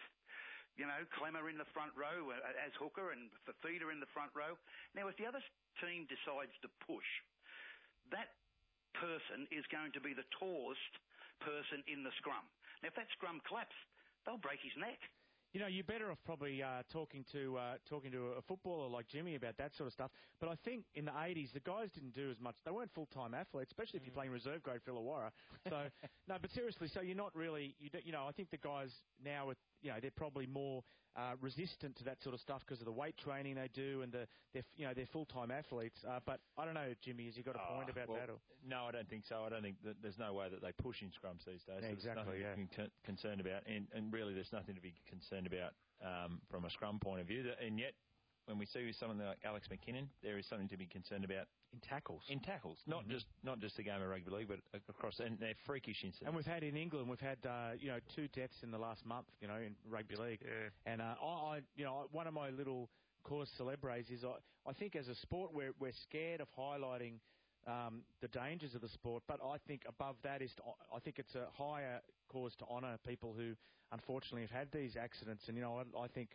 Clemmer in the front row as hooker and Fafita in the front row. Now, if the other team decides to push, that person is going to be the tallest person in the scrum. Now, if that scrum collapses, they'll break his neck. You're better off probably talking to a footballer like Jimmy about that sort of stuff. But I think in the 80s, the guys didn't do as much. They weren't full-time athletes, especially if you're playing reserve grade for Illawarra. So, no, but seriously, so you're not really, I think the guys now, they're probably more resistant to that sort of stuff because of the weight training they do and they're full-time athletes. But I don't know, Jimmy, has you got a point about that? Or? No, I don't think so. I don't think that there's no way that they push in scrums these days. Yeah, exactly, there's nothing to be concerned about. And really, there's nothing to be concerned about from a scrum point of view. And yet, when we see someone like Alex McKinnon, there is something to be concerned about. In tackles. Not just the game of rugby league, but across, and they're freakish incidents. And we've had in England, two deaths in the last month, in rugby league. Yeah. And one of my little cause célèbres is I think as a sport we're scared of highlighting the dangers of the sport, but I think above that I think it's a higher cause to honour people who unfortunately have had these accidents. And I think.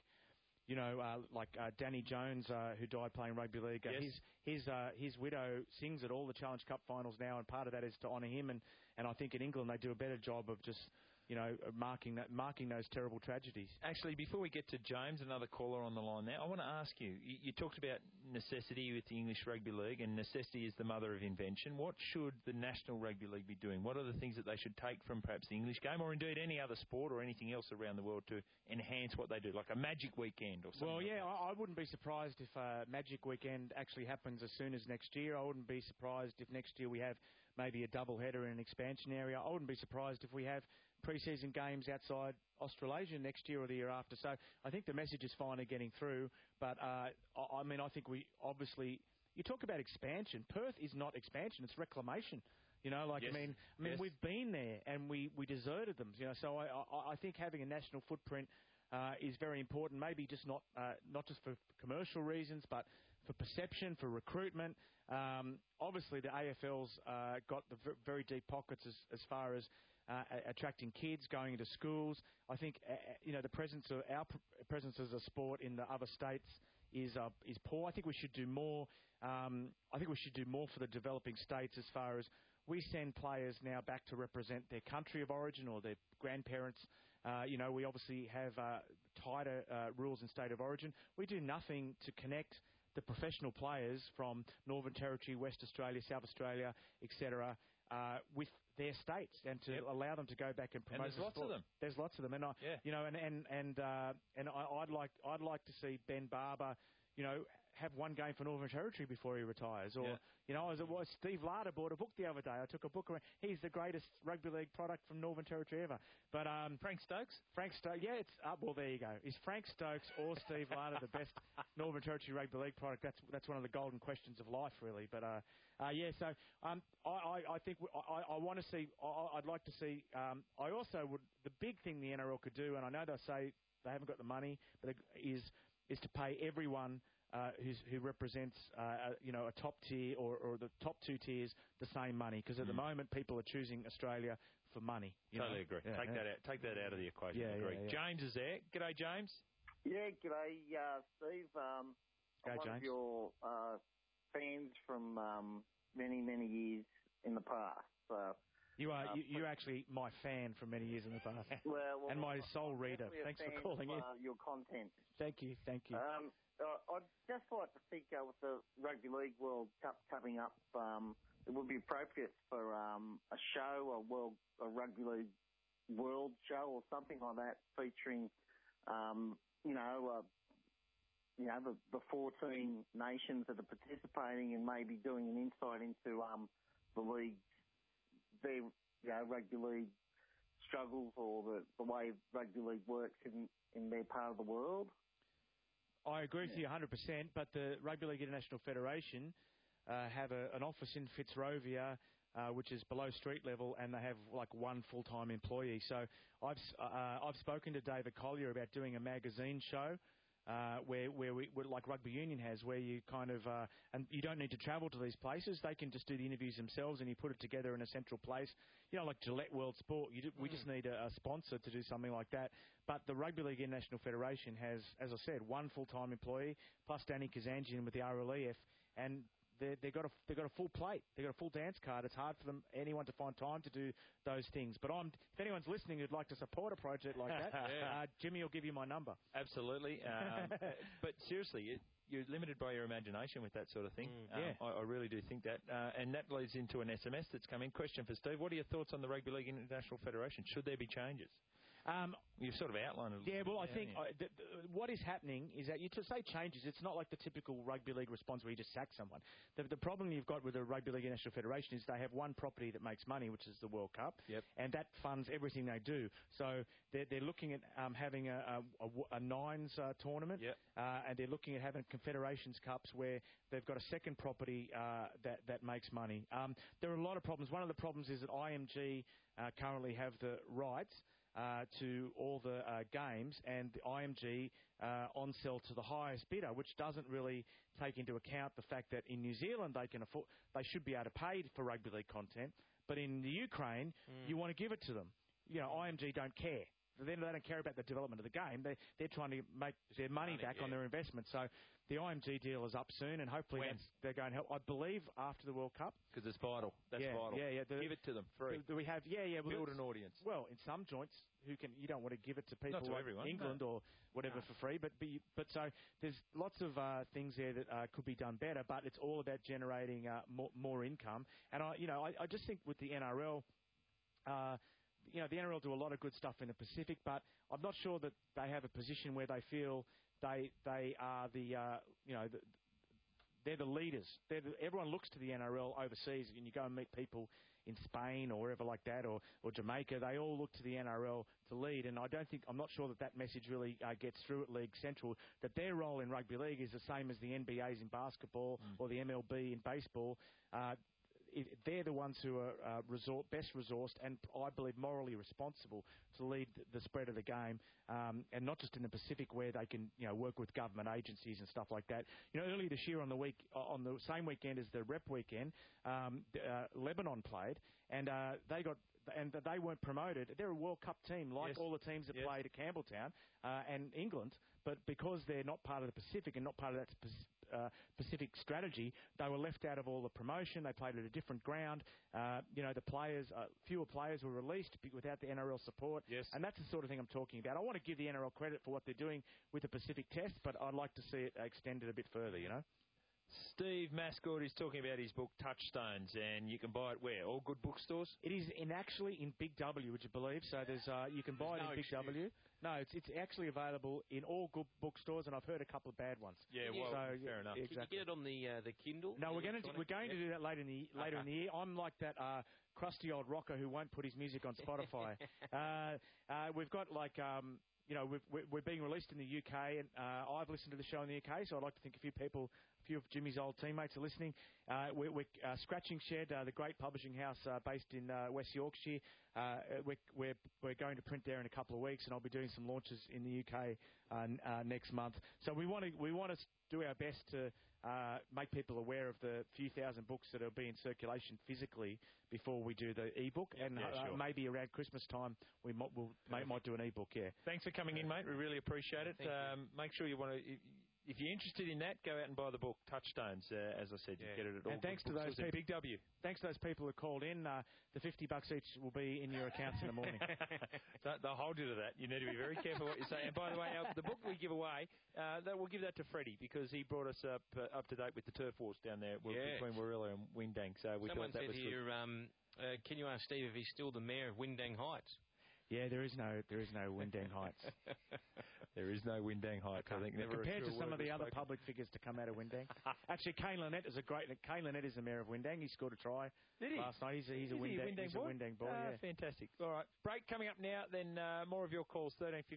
Like Danny Jones, who died playing rugby league. Yes. His widow sings at all the Challenge Cup finals now, and part of that is to honour him. And I think in England they do a better job of just marking those terrible tragedies. Actually, before we get to James, another caller on the line now, I want to ask you. You talked about necessity with the English Rugby League, and necessity is the mother of invention. What should the National Rugby League be doing? What are the things that they should take from perhaps the English game, or indeed any other sport or anything else around the world to enhance what they do, like a Magic Weekend or something? Well, yeah, I wouldn't be surprised if Magic Weekend actually happens as soon as next year. I wouldn't be surprised if next year we have maybe a double header in an expansion area. I wouldn't be surprised if we have pre-season games outside Australasia next year or the year after. So I think the message is finally getting through. But, I think we obviously... You talk about expansion. Perth is not expansion. It's reclamation. Yes. Yes. We've been there and we deserted them. So I think having a national footprint is very important. Maybe just not just for commercial reasons, but for perception, for recruitment. Obviously, the AFL's got the very deep pockets as far as attracting kids, going into schools. I think the presence of our presence as a sport in the other states is poor. I think we should do more. I think we should do more for the developing states as far as we send players now back to represent their country of origin or their grandparents. We obviously have tighter rules in State of Origin. We do nothing to connect the professional players from Northern Territory, West Australia, South Australia, etc., with their states, and to allow them to go back and promote. And there's lots of them. There's lots of them, and I'd like to see Ben Barber, have one game for Northern Territory before he retires. Or, as it was, Steve Larder bought a book the other day. I took a book around. He's the greatest rugby league product from Northern Territory ever. But Frank Stokes? Frank Stokes, yeah, it's well, there you go. Is Frank Stokes or Steve Larder the best Northern Territory rugby league product? That's one of the golden questions of life, really. But so I think I want to see. I'd like to see. I also would. The big thing the NRL could do, and I know they'll say they haven't got the money, but is to pay everyone who represents, a top tier or the top two tiers the same money, because at the moment people are choosing Australia for money. Totally agree. Yeah, Take that out of the equation. Yeah, agree. yeah. James is there. G'day, James. Yeah, g'day, Steve. I'm one James. of your fans from many, many years in the past. You are you're actually my fan for many years in the past. Well, and my sole reader. Thanks for calling in. Your content. Thank you. I'd just like to think with the Rugby League World Cup coming up, it would be appropriate for a show, a Rugby League World show or something like that, featuring, the 14 nations that are participating, and maybe doing an insight into the league, their rugby league struggles, or the way rugby league works in their part of the world. I agree with you 100%, but the Rugby League International Federation have an office in Fitzrovia, which is below street level, and they have like one full-time employee. So I've spoken to David Collier about doing a magazine show where we like Rugby Union has, where you kind of and you don't need to travel to these places. They can just do the interviews themselves, and you put it together in a central place. Like Gillette World Sport. We just need a sponsor to do something like that. But the Rugby League International Federation has, as I said, one full-time employee plus Danny Kazanjian with the RLEF, and they've got a full plate. They've got a full dance card. It's hard for anyone to find time to do those things. But if anyone's listening who'd like to support a project like that, Jimmy will give you my number. Absolutely. But seriously, you're limited by your imagination with that sort of thing. I really do think that. And that leads into an SMS that's come in. Question for Steve. What are your thoughts on the Rugby League International Federation? Should there be changes? You've sort of outlined it. Yeah, well, I think what is happening is that you say changes. It's not like the typical rugby league response where you just sack someone. The problem you've got with the Rugby League International Federation is they have one property that makes money, which is the World Cup, and that funds everything they do. So they're looking at having a nines tournament, and they're looking at having Confederations Cups where they've got a second property that makes money. There are a lot of problems. One of the problems is that IMG currently have the rights to all the games, and the IMG on sell to the highest bidder, which doesn't really take into account the fact that in New Zealand they should be able to pay for rugby league content, but in the Ukraine you want to give it to them. IMG don't care. They don't care about the development of the game. They're trying to make their money back on their investment. So the IMG deal is up soon, and hopefully they're going to help. I believe after the World Cup. Because it's vital. That's vital. Yeah. Give it to them free. Do we have? Yeah. Build an audience. Well, in some joints, you don't want to give it to people Not to like everyone, England or whatever for free. But so there's lots of things there that could be done better. But it's all about generating more income. And I just think with the NRL. The NRL do a lot of good stuff in the Pacific, but I'm not sure that they have a position where they feel they are they're the leaders. Everyone looks to the NRL overseas, and you go and meet people in Spain or wherever like that, or Jamaica. They all look to the NRL to lead, and I'm not sure that message really gets through at League Central, that their role in rugby league is the same as the NBA's in basketball or the MLB in baseball. They're the ones who are best resourced and, I believe, morally responsible to lead the spread of the game, and not just in the Pacific where they can, work with government agencies and stuff like that. Earlier this year on the same weekend as the Rep weekend, Lebanon played, and they weren't promoted. They're a World Cup team, like all the teams that played at Campbelltown and England, but because they're not part of the Pacific and not part of that Pacific strategy, they were left out of all the promotion. They played at a different ground. The players, fewer players were released without the NRL support. Yes. And that's the sort of thing I'm talking about. I want to give the NRL credit for what they're doing with the Pacific Test, but I'd like to see it extended a bit further, Steve Mascord is talking about his book Touchstones, and you can buy it where? All good bookstores? It is actually in Big W, would you believe? So there's you can buy it in Big W. No, it's actually available in all good bookstores, and I've heard a couple of bad ones. Yeah, fair enough. Can you get it on the Kindle? No, we're going to do that later in the year. I'm like that crusty old rocker who won't put his music on Spotify. We've got we're being released in the UK, and I've listened to the show in the UK, so I'd like to think a few of Jimmy's old teammates are listening. We're Scratching Shed, the great publishing house based in West Yorkshire. We're going to print there in a couple of weeks, and I'll be doing some launches in the UK next month. So we want to do our best to make people aware of the few thousand books that will be in circulation physically before we do the e-book, and sure. maybe around Christmas time we might do an e-book. Yeah. Thanks for coming in, mate. We really appreciate it. Make sure you want to. If you're interested in that, go out and buy the book Touchstones. As I said, you get it at all. And thanks to those people, Big W. Thanks to those people who called in. The $50 each will be in your accounts in the morning. They'll hold you to that. You need to be very careful what you say. And by the way, the book we give away, we'll give that to Freddie because he brought us up to date with the turf wars down there between Warilla and Windang. So we Someone thought that said was here, good. can you ask Steve if he's still the mayor of Windang Heights? Yeah, there is no Windang Heights. There is no Windang Heights. I think compared to some of the other public figures to come out of Windang. Actually, Kane Lynette is Kane Lynette is the mayor of Windang. He scored a try last night. He's a Windang boy. Fantastic. All right, break coming up now. Then more of your calls.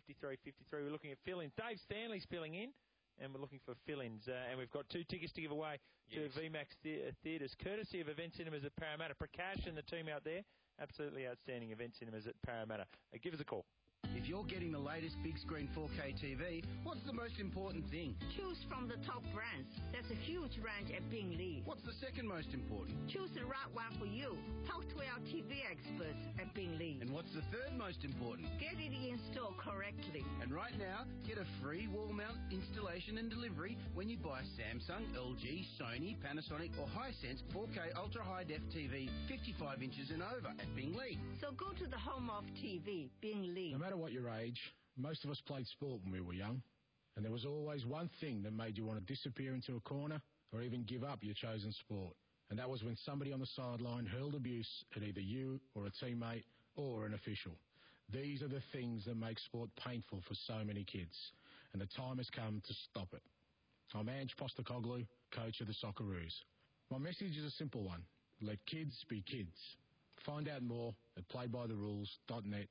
1353. We're looking at fill-ins. Dave Stanley's filling in. And we're looking for fill-ins. And we've got 2 tickets to give away to VMAX Theatres, courtesy of Event Cinemas at Parramatta. Prakash and the team out there, absolutely outstanding Event Cinemas at Parramatta. Give us a call. If you're getting the latest big screen 4K TV, what's the most important thing? Choose from the top brands. There's a huge range at Bingley. What's the second most important? Choose the right one for you. Talk to our TV experts at Bingley. And what's the third most important? Get it installed correctly. And right now, get a free wall mount installation and delivery when you buy Samsung, LG, Sony, Panasonic or Hisense 4K Ultra High Def TV 55 inches and over at Bingley. So go to the home of TV, Bingley. No matter what your age, most of us played sport when we were young, and there was always one thing that made you want to disappear into a corner or even give up your chosen sport, and that was when somebody on the sideline hurled abuse at either you or a teammate or an official. These are the things that make sport painful for so many kids, and the time has come to stop it. I'm Ange Postecoglou, coach of the Socceroos. My message is a simple one. Let kids be kids. Find out more at playbytherules.net.au.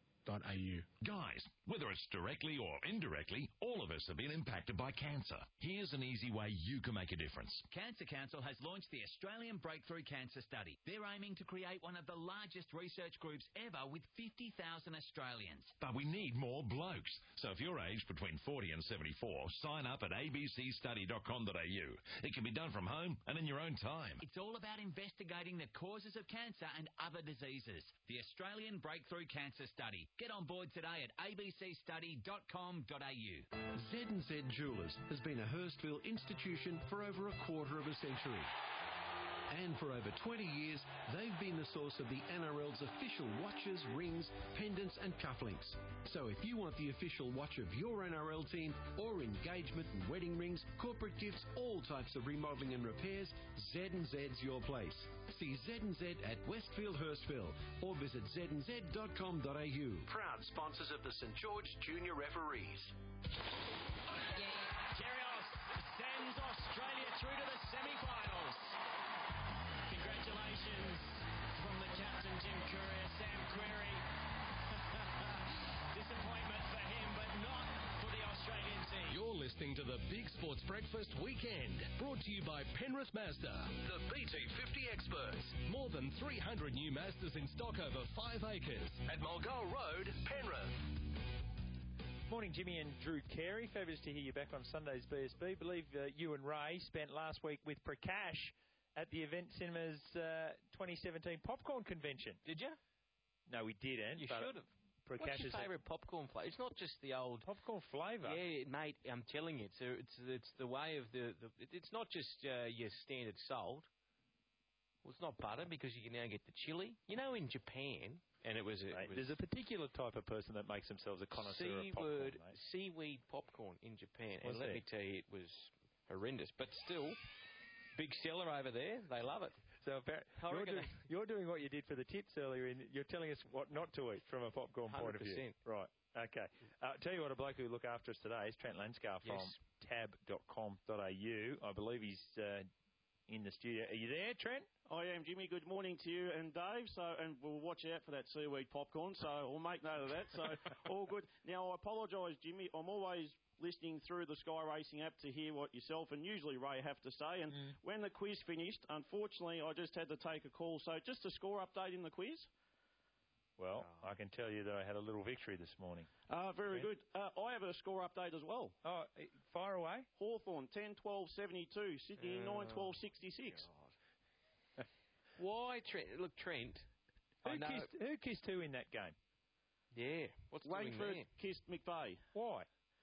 Guys, whether it's directly or indirectly, all of us have been impacted by cancer. Here's an easy way you can make a difference. Cancer Council has launched the Australian Breakthrough Cancer Study. They're aiming to create one of the largest research groups ever with 50,000 Australians. But we need more blokes. So if you're aged between 40 and 74, sign up at abcstudy.com.au. It can be done from home and in your own time. It's all about investigating the causes of cancer and other diseases. The Australian Breakthrough Cancer Study. Get on board today at abcstudy.com.au. Z&Z Jewellers has been a Hurstville institution for over a quarter of a century. And for over 20 years, they've been the source of the NRL's official watches, rings, pendants and cufflinks. So if you want the official watch of your NRL team or engagement and wedding rings, corporate gifts, all types of remodelling and repairs, Z&Z's your place. See Z&Z at Westfield Hurstville or visit znz.com.au. Proud sponsors of the St George Junior Referees. Kyrgios sends Australia through to the semi-finals. Congratulations from the captain, Jim Courier, Sam Querrey. Disappointment for him, but not for the Australian team. You're listening to the Big Sports Breakfast Weekend, brought to you by Penrith Mazda, the BT50 experts. More than 300 new Mazdas in stock over 5 acres at Mulgoa Road, Penrith. Morning, Jimmy and Drew Carey. Fabulous to hear you back on Sunday's BSB. Believe you and Ray spent last week with Prakash at the Event Cinemas 2017 Popcorn Convention. Did you? No, we didn't. You should have. What's your favourite popcorn flavour? It's not just the old popcorn flavour. Yeah, mate. I'm telling you, it's the way of the. It's not just your standard salt. Well, it's not butter because you can now get the chili. You know, in Japan, and it was there's a particular type of person that makes themselves a connoisseur of popcorn. Seaweed popcorn in Japan, and Was let there? me tell you, it was horrendous. But still, big seller over there. They love it. So you're doing what you did for the tips earlier. You're telling us what not to eat from a popcorn point of view. 100%. Right. Okay. Tell you what, a bloke who look after us today is Trent Landscar from tab.com.au. I believe he's in the studio. Are you there, Trent? I am, Jimmy. Good morning to you and Dave. And we'll watch out for that seaweed popcorn. So we'll make note of that. So all good. Now I apologise, Jimmy. I'm always listening through the Sky Racing app to hear what yourself and usually Ray have to say. And when the quiz finished, unfortunately, I just had to take a call. So just a score update in the quiz. Well, I can tell you that I had a little victory this morning. Very good. I have a score update as well. Oh, fire away. Hawthorn 10-12-72. Sydney 9-12-66. Why, Trent? Look, Trent. Who kissed who in that game? Yeah. What's doing Langford there? kissed McVeigh. Why?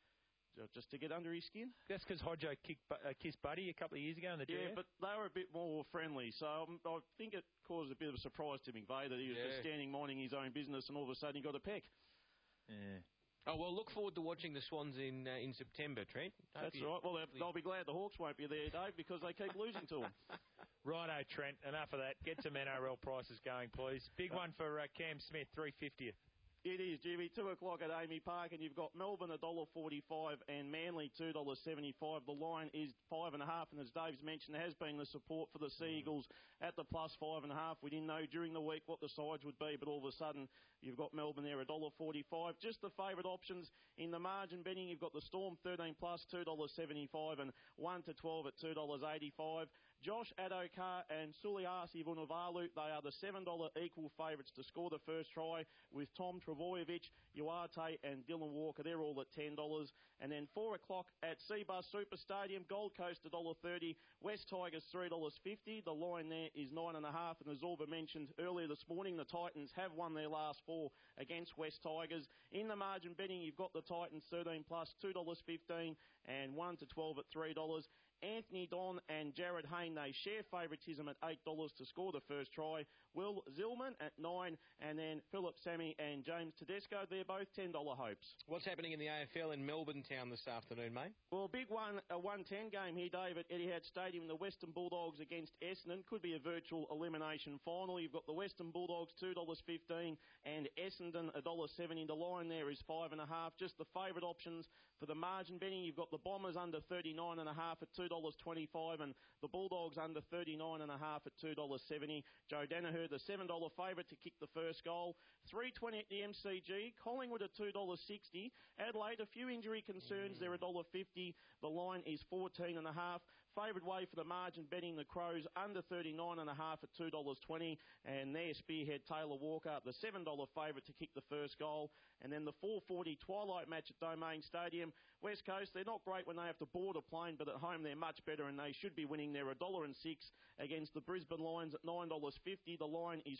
Just to get under his skin. That's because Hodjo kissed Buddy a couple of years ago in the Yeah, draft. but they were a bit more friendly, so I think it caused a bit of a surprise to McVeigh that he was just standing minding his own business and all of a sudden he got a peck. Yeah. Oh, well, look forward to watching the Swans in September, Trent. That's right. Well, they'll be glad the Hawks won't be there, Dave, because they keep losing to them. Righto, Trent. Enough of that. Get some NRL prices going, please. Big one for Cam Smith, 350th. It is, Jimmy. 2 o'clock at Amy Park, and you've got Melbourne $1.45 and Manly $2.75. The line is 5.5, and as Dave's mentioned, there has been the support for the Sea Eagles at the plus 5.5. We didn't know during the week what the sides would be, but all of a sudden you've got Melbourne there $1.45. Just the favourite options in the margin betting. You've got the Storm 13 plus $2.75 and 1 to 12 at $2.85. Josh Adokar and Suliasi Vunivalu, they are the $7 equal favourites to score the first try, with Tom Travojevic, Uarte and Dylan Walker. They're all at $10. And then 4 o'clock at Seabus Super Stadium, Gold Coast $1.30, West Tigers $3.50. The line there is 9.5. And as Orva mentioned earlier this morning, the Titans have won their last 4 against West Tigers. In the margin betting, you've got the Titans 13 plus $2.15 and 1 to 12 at $3. Anthony Don and Jared Hayne, they share favouritism at $8 to score the first try. Will Zillman at 9, and then Philip Sammy and James Tedesco, they're both $10 hopes. What's happening in the AFL in Melbourne town this afternoon, mate? Well, a big one, a 110 game here, Dave, at Etihad Stadium. The Western Bulldogs against Essendon. Could be a virtual elimination final. You've got the Western Bulldogs $2.15 and Essendon $1.70. The line there is 5.5. Just the favourite options for the margin betting. You've got the Bombers under 39.5 at $2.25 and the Bulldogs under 39.5 at $2.70. Joe Danaher, the $7 favourite to kick the first goal. 3.20 at the MCG. Collingwood at $2.60. Adelaide, a few injury concerns. They're $1.50. The line is 14.5. Favourite way for the margin betting, the Crows under 39.5 at $2.20. And their spearhead, Taylor Walker, the $7 favourite to kick the first goal. And then the 4:40 twilight match at Domain Stadium. West Coast, they're not great when they have to board a plane, but at home they're much better and they should be winning. They're $1.06 against the Brisbane Lions at $9.50. The line is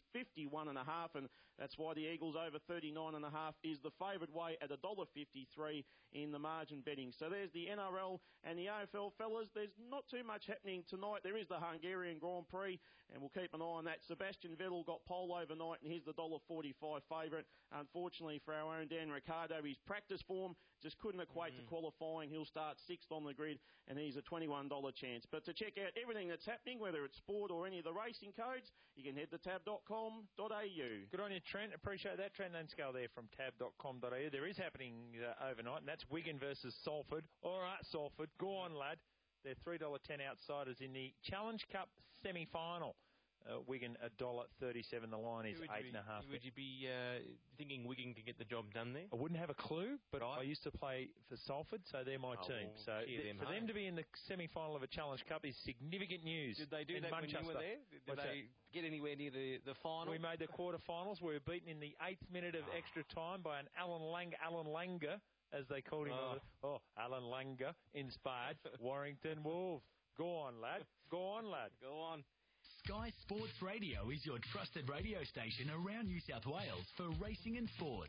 51.5, and that's why the Eagles over 39.5 is the favourite way at $1.53 in the margin betting. So there's the NRL and the AFL, fellas. There's not too much happening tonight. There is the Hungarian Grand Prix, and we'll keep an eye on that. Sebastian Vettel got pole overnight, and he's the $1.45 favourite. Unfortunately for our own Dan Ricciardo, his practice form just couldn't equate to qualifying. He'll start 6th on the grid, and he's a $21 chance. But to check out everything that's happening, whether it's sport or any of the racing codes, you can head to tab.com.au. Good on you, Trent. Appreciate that. Trent Landscar there from tab.com.au. There is happening overnight, and that's Wigan versus Salford. All right, Salford, go on, lad. They're $3.10 outsiders in the Challenge Cup semi-final. Wigan $1.37. The line is 8.5. Would you be thinking Wigan can get the job done there? I wouldn't have a clue, but I used to play for Salford, so they're my team. Well, So for them to be in the semi-final of a Challenge Cup is significant news. Did they do that Manchester. when you were there? Did they get anywhere near the final? We made the quarterfinals. We were beaten in the 8th minute of extra time by an Alan Langer, as they called him. Alan Langer inspired Warrington Wolves. Go on, lad. Go on, lad. Go on. Sky Sports Radio is your trusted radio station around New South Wales for racing and sport.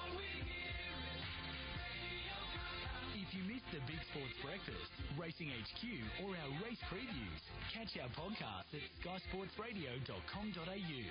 If you missed the Big Sports Breakfast, Racing HQ, or our race previews, catch our podcast at skysportsradio.com.au.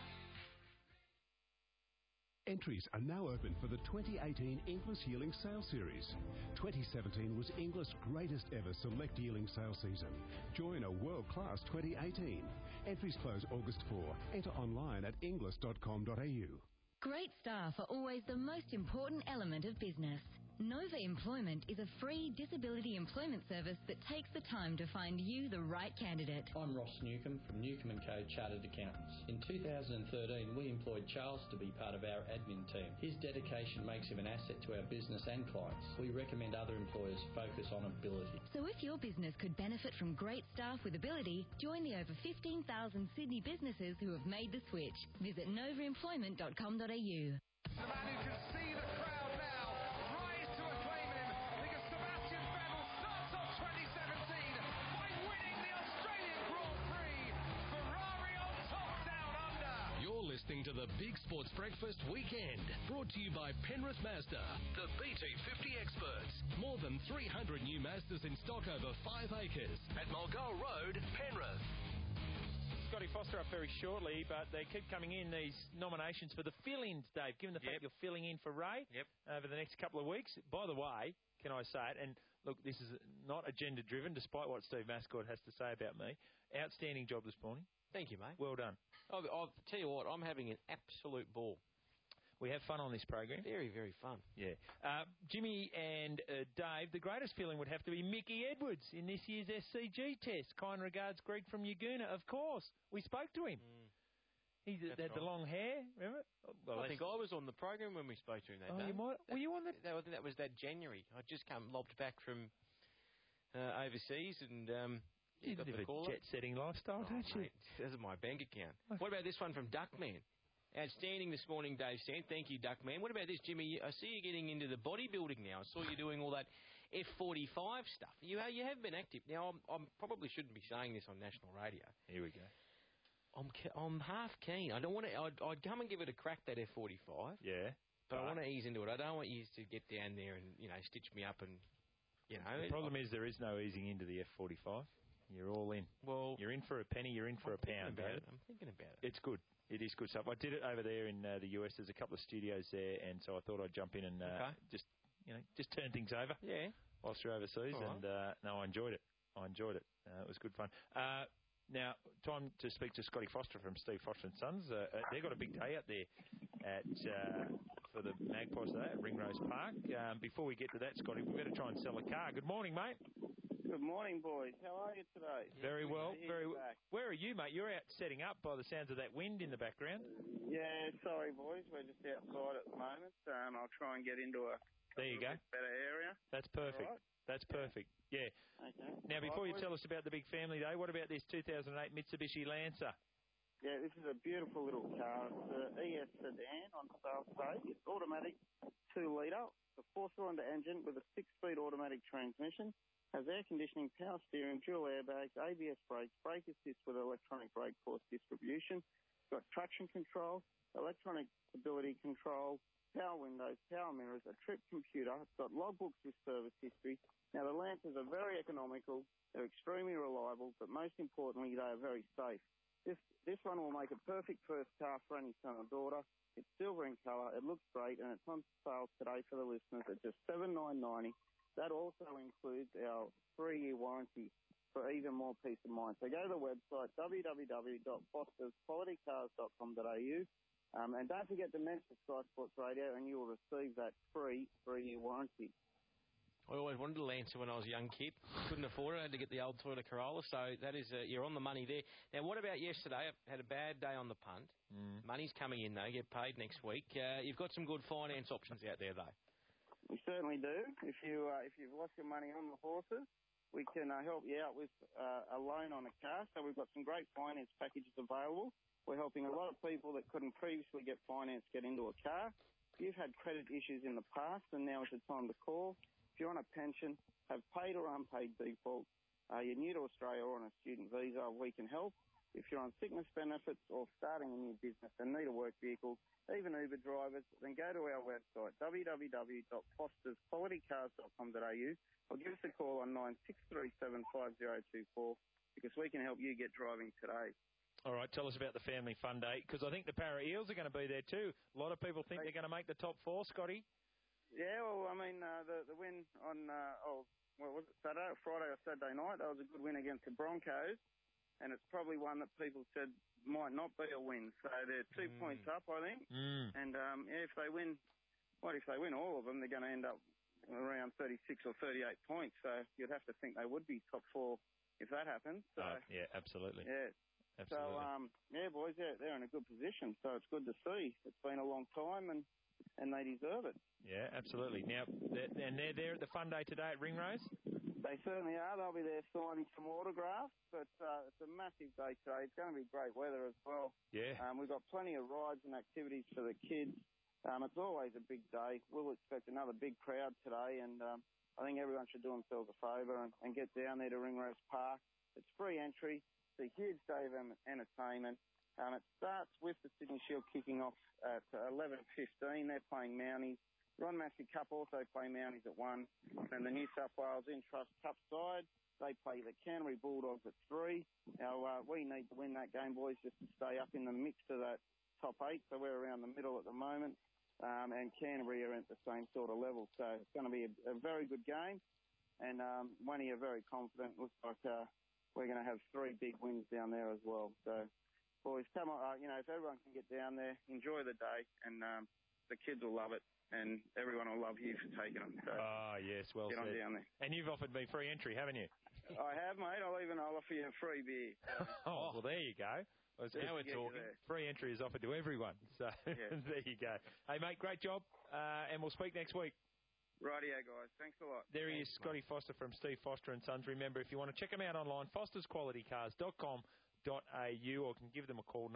Entries are now open for the 2018 Inglis Yearling Sale Series. 2017 was Inglis' greatest ever select yearling sale season. Join a world-class 2018. Entries close August 4. Enter online at inglis.com.au. Great staff are always the most important element of business. Nova Employment is a free disability employment service that takes the time to find you the right candidate. I'm Ross Newcomb from Newcomb & Co Chartered Accountants. In 2013, we employed Charles to be part of our admin team. His dedication makes him an asset to our business and clients. We recommend other employers focus on ability. So if your business could benefit from great staff with ability, join the over 15,000 Sydney businesses who have made the switch. Visit novaemployment.com.au. The man who can see the crowd now rise to acclaim him because Sebastian Vettel starts off 2017 by winning the Australian Grand Prix. Ferrari on top down under. You're listening to the Big Sports Breakfast Weekend, brought to you by Penrith Mazda, the BT50 experts. More than 300 new Mazdas in stock over 5 acres at Mulgoa Road, Penrith. Scotty Foster up very shortly, but they keep coming in, these nominations for the fill-ins, Dave, given the fact you're filling in for Ray over the next couple of weeks. By the way, can I say it, and look, this is not agenda-driven, despite what Steve Mascott has to say about me. Outstanding job this morning. Thank you, mate. Well done. I'll tell you what, I'm having an absolute ball. We have fun on this program. Very, very fun. Yeah. Jimmy and Dave, the greatest feeling would have to be Mickey Edwards in this year's SCG test. Kind regards, Greg from Yaguna. Of course. We spoke to him. He had the long hair, remember? Well, I think I was on the program when we spoke to him that day. You might. Were you on the... I think that was that January. I'd just come lobbed back from overseas and... you live a jet-setting lifestyle, don't you? Mate, this is my bank account. What about this one from Duckman? Outstanding this morning, Dave Sand. Thank you, Duckman. What about this, Jimmy? I see you getting into the bodybuilding now. I saw you doing all that F45 stuff. You have been active. Now, I probably shouldn't be saying this on national radio. Here we go. I'm half keen. I don't want to. I'd come and give it a crack, that F45. Yeah. But I want to ease into it. I don't want you to get down there and stitch me up and The problem is there is no easing into the F45. You're all in. Well, you're in for a penny. You're in for a pound. I'm thinking about it. It's good. It is good stuff. I did it over there in the US. There's a couple of studios there, and so I thought I'd jump in and just turn things over. Yeah. Whilst you're overseas, and no, I enjoyed it. It was good fun. Now, time to speak to Scotty Foster from Steve Foster and Sons. They've got a big day out there for the Magpies today at Ringrose Park. Before we get to that, Scotty, we better try and sell a car. Good morning, mate. Good morning, boys. How are you today? Very well. Where are you, mate? You're out setting up by the sounds of that wind in the background. Yeah, sorry, boys. We're just outside at the moment. I'll try and get into a better area. That's perfect. Right. That's perfect. Yeah. Okay. Now, before you tell us about the big family day, what about this 2008 Mitsubishi Lancer? Yeah, this is a beautiful little car. It's an ES sedan on sale today. It's automatic, 2-litre, a 4-cylinder engine with a 6-speed automatic transmission. Has air conditioning, power steering, dual airbags, ABS brakes, brake assist with electronic brake force distribution. It's got traction control, electronic stability control, power windows, power mirrors, a trip computer. It's got logbooks with service history. Now, the Lancers are very economical, they're extremely reliable, but most importantly, they are very safe. This one will make a perfect first car for any son or daughter. It's silver in colour, it looks great, and it's on sale today for the listeners at just $7,990. That also includes our 3-year warranty for even more peace of mind. So go to the website, www.fostersqualitycars.com.au, and don't forget to mention Sky Sports Radio, and you will receive that free 3-year warranty. I always wanted a Lancer when I was a young kid. Couldn't afford it. I had to get the old Toyota Corolla. So that is, you're on the money there. Now, what about yesterday? I had a bad day on the punt. Money's coming in, though. Get paid next week. You've got some good finance options out there, though. We certainly do. If you've lost your money on the horses, we can help you out with a loan on a car. So we've got some great finance packages available. We're helping a lot of people that couldn't previously get finance get into a car. If you've had credit issues in the past, and now is the time to call. If you're on a pension, have paid or unpaid default, you're new to Australia or on a student visa, we can help. If you're on sickness benefits or starting a new business and need a work vehicle, even Uber drivers, then go to our website, www.fostersqualitycars.com.au, or give us a call on 96375024 because we can help you get driving today. All right, tell us about the Family Fun Day, because I think the Para Eels are going to be there too. A lot of people think they're going to make the top 4, Scotty. Yeah, well, I mean, the win on, was it Friday or Saturday night? That was a good win against the Broncos, and it's probably one that people said might not be a win. So they're 2 points up, I think. And, if they win, if they win all of them, they're going to end up around 36 or 38 points. So you'd have to think they would be top 4 if that happens. So, yeah, absolutely. Yeah. Absolutely. So, boys, they're in a good position. So it's good to see. It's been a long time, and they deserve it. Yeah, absolutely. Now, they're there at the Fun Day today at Ringrose? They certainly are. They'll be there signing some autographs, but it's a massive day today. It's going to be great weather as well. Yeah. We've got plenty of rides and activities for the kids. It's always a big day. We'll expect another big crowd today, and I think everyone should do themselves a favour and get down there to Ringrose Park. It's free entry. It's a huge day of entertainment. It starts with the Sydney Shield kicking off at 11:15. They're playing Mounties. Ron Massey Cup also play Mounties at 1. And the New South Wales Intrust Cup side, they play the Canterbury Bulldogs at 3. Now, we need to win that game, boys, just to stay up in the mix of that top 8. So we're around the middle at the moment. And Canterbury are at the same sort of level. So it's going to be a very good game. And Wenny are very confident. Looks like we're going to have 3 big wins down there as well. So, boys, come on. If everyone can get down there, enjoy the day, and the kids will love it, and everyone will love you for taking them. So yes, well get said. on down there. And you've offered me free entry, haven't you? I have, mate. I'll offer you a free beer. Well, there you go. Now we're talking. Free entry is offered to everyone. So there you go. Hey, mate, great job, and we'll speak next week. Rightio, guys. Thanks a lot. There he is, Scotty Foster from Steve Foster and Sons. Remember, if you want to check them out online, fostersqualitycars.com.au, or can give them a call,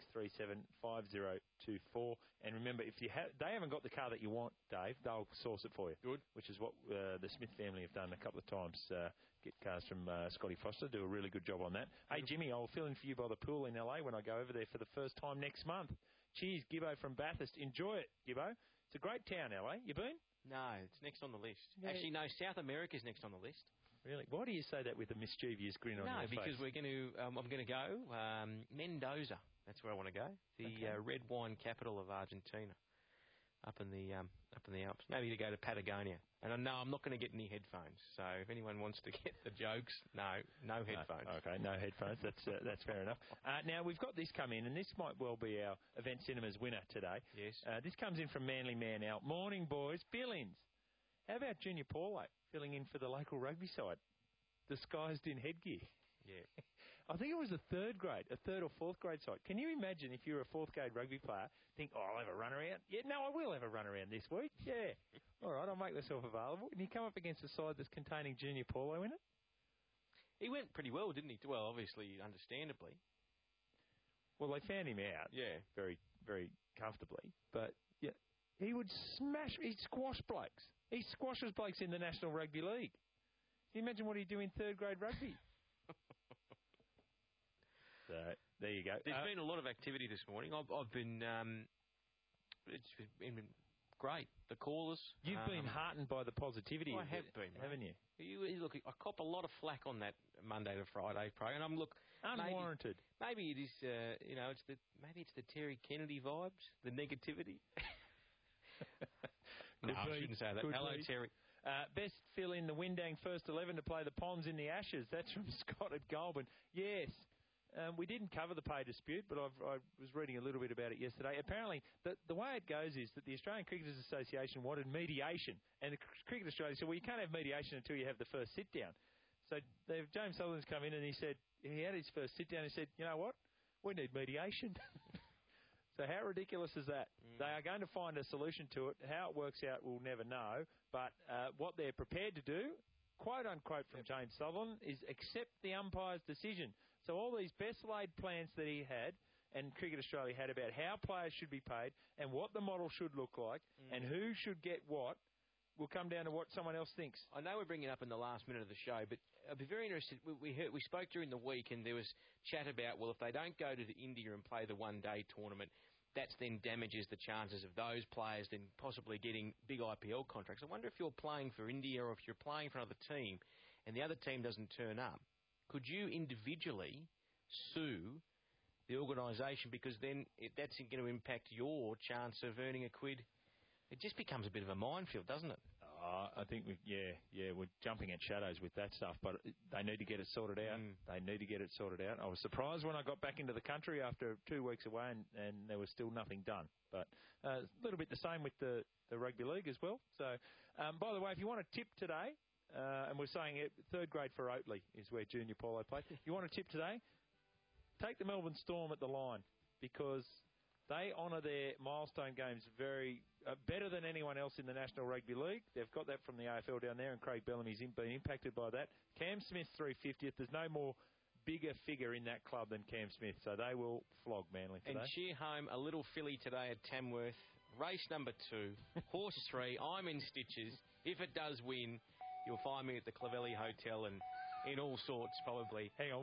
96375024. And remember, if they haven't got the car that you want, Dave, they'll source it for you. Good. Which is what the Smith family have done a couple of times. Get cars from Scotty Foster, do a really good job on that. Hey, Jimmy, I'll fill in for you by the pool in LA when I go over there for the first time next month. Cheers, Gibbo from Bathurst. Enjoy it, Gibbo. It's a great town, LA. You been? No, it's next on the list. Yeah. Actually, no, South America's next on the list. Really? Why do you say that with a mischievous grin on your face? No, because we're going to. I'm going to go Mendoza. That's where I want to go. The red wine capital of Argentina, up in the Alps. Maybe to go to Patagonia. And I know I'm not going to get any headphones. So if anyone wants to get the jokes, no headphones. No. Okay, no headphones. That's fair enough. Now we've got this come in, and this might well be our Event Cinemas winner today. Yes. This comes in from Manly Man Out. Morning, boys. Fill-ins. How about Junior Paulo filling in for the local rugby side, disguised in headgear? Yeah. I think it was a third or fourth grade side. Can you imagine if you're a fourth grade rugby player, think, I'll have a run around? Yeah, no, I will have a run around this week. Yeah. All right, I'll make myself available. And you come up against a side that's containing Junior Paulo in it? He went pretty well, didn't he? Well, obviously, understandably. Well, they found him out. Yeah. Very, very comfortably. But, yeah, he'd squash blokes. He squashes blokes in the National Rugby League. Can you imagine what he'd do in third grade rugby? So, there you go. There's been a lot of activity this morning. I've been... it's been great. The callers... You've been heartened by the positivity. I have been, haven't you? Look, I cop a lot of flack on that Monday to Friday program. I'm unwarranted. Maybe it is. Maybe it's the Terry Kennedy vibes, the negativity. No, I shouldn't say that. Hello, Terry. Best fill in the Windang first 11 to play the Ponds in the Ashes. That's from Scott at Goulburn. Yes. We didn't cover the pay dispute, but I was reading a little bit about it yesterday. Apparently, the way it goes is that the Australian Cricketers Association wanted mediation, and the Cricket Australia said, well, you can't have mediation until you have the first sit-down. So James Sutherland's come in and he had his first sit-down and he said, you know what, we need mediation. So how ridiculous is that? They are going to find a solution to it. How it works out, we'll never know. But what they're prepared to do, quote-unquote from James Sutherland, is accept the umpire's decision. So all these best-laid plans that he had and Cricket Australia had about how players should be paid and what the model should look like and who should get what, will come down to what someone else thinks. I know we're bringing it up in the last minute of the show, but I'd be very interested. We spoke during the week, and there was chat about, well, if they don't go to India and play the one-day tournament, that then damages the chances of those players then possibly getting big IPL contracts. I wonder if you're playing for India or if you're playing for another team and the other team doesn't turn up, could you individually sue the organisation, because then that's going to impact your chance of earning a quid? It just becomes a bit of a minefield, doesn't it? I think, we're jumping at shadows with that stuff, but they need to get it sorted out. They need to get it sorted out. I was surprised when I got back into the country after 2 weeks away and there was still nothing done. But a little bit the same with the rugby league as well. So, by the way, if you want a tip today, and we're saying it, third grade for Oatley is where junior polo played. If you want a tip today, take the Melbourne Storm at the line, because they honour their milestone games better than anyone else in the National Rugby League. They've got that from the AFL down there, and Craig Bellamy's been impacted by that. Cam Smith's 350th. There's no more bigger figure in that club than Cam Smith, so they will flog Manly today. And cheer home a little filly today at Tamworth. Race number 2, horse 3. I'm in stitches. If it does win, you'll find me at the Clavelli Hotel and in all sorts, probably. Hang on.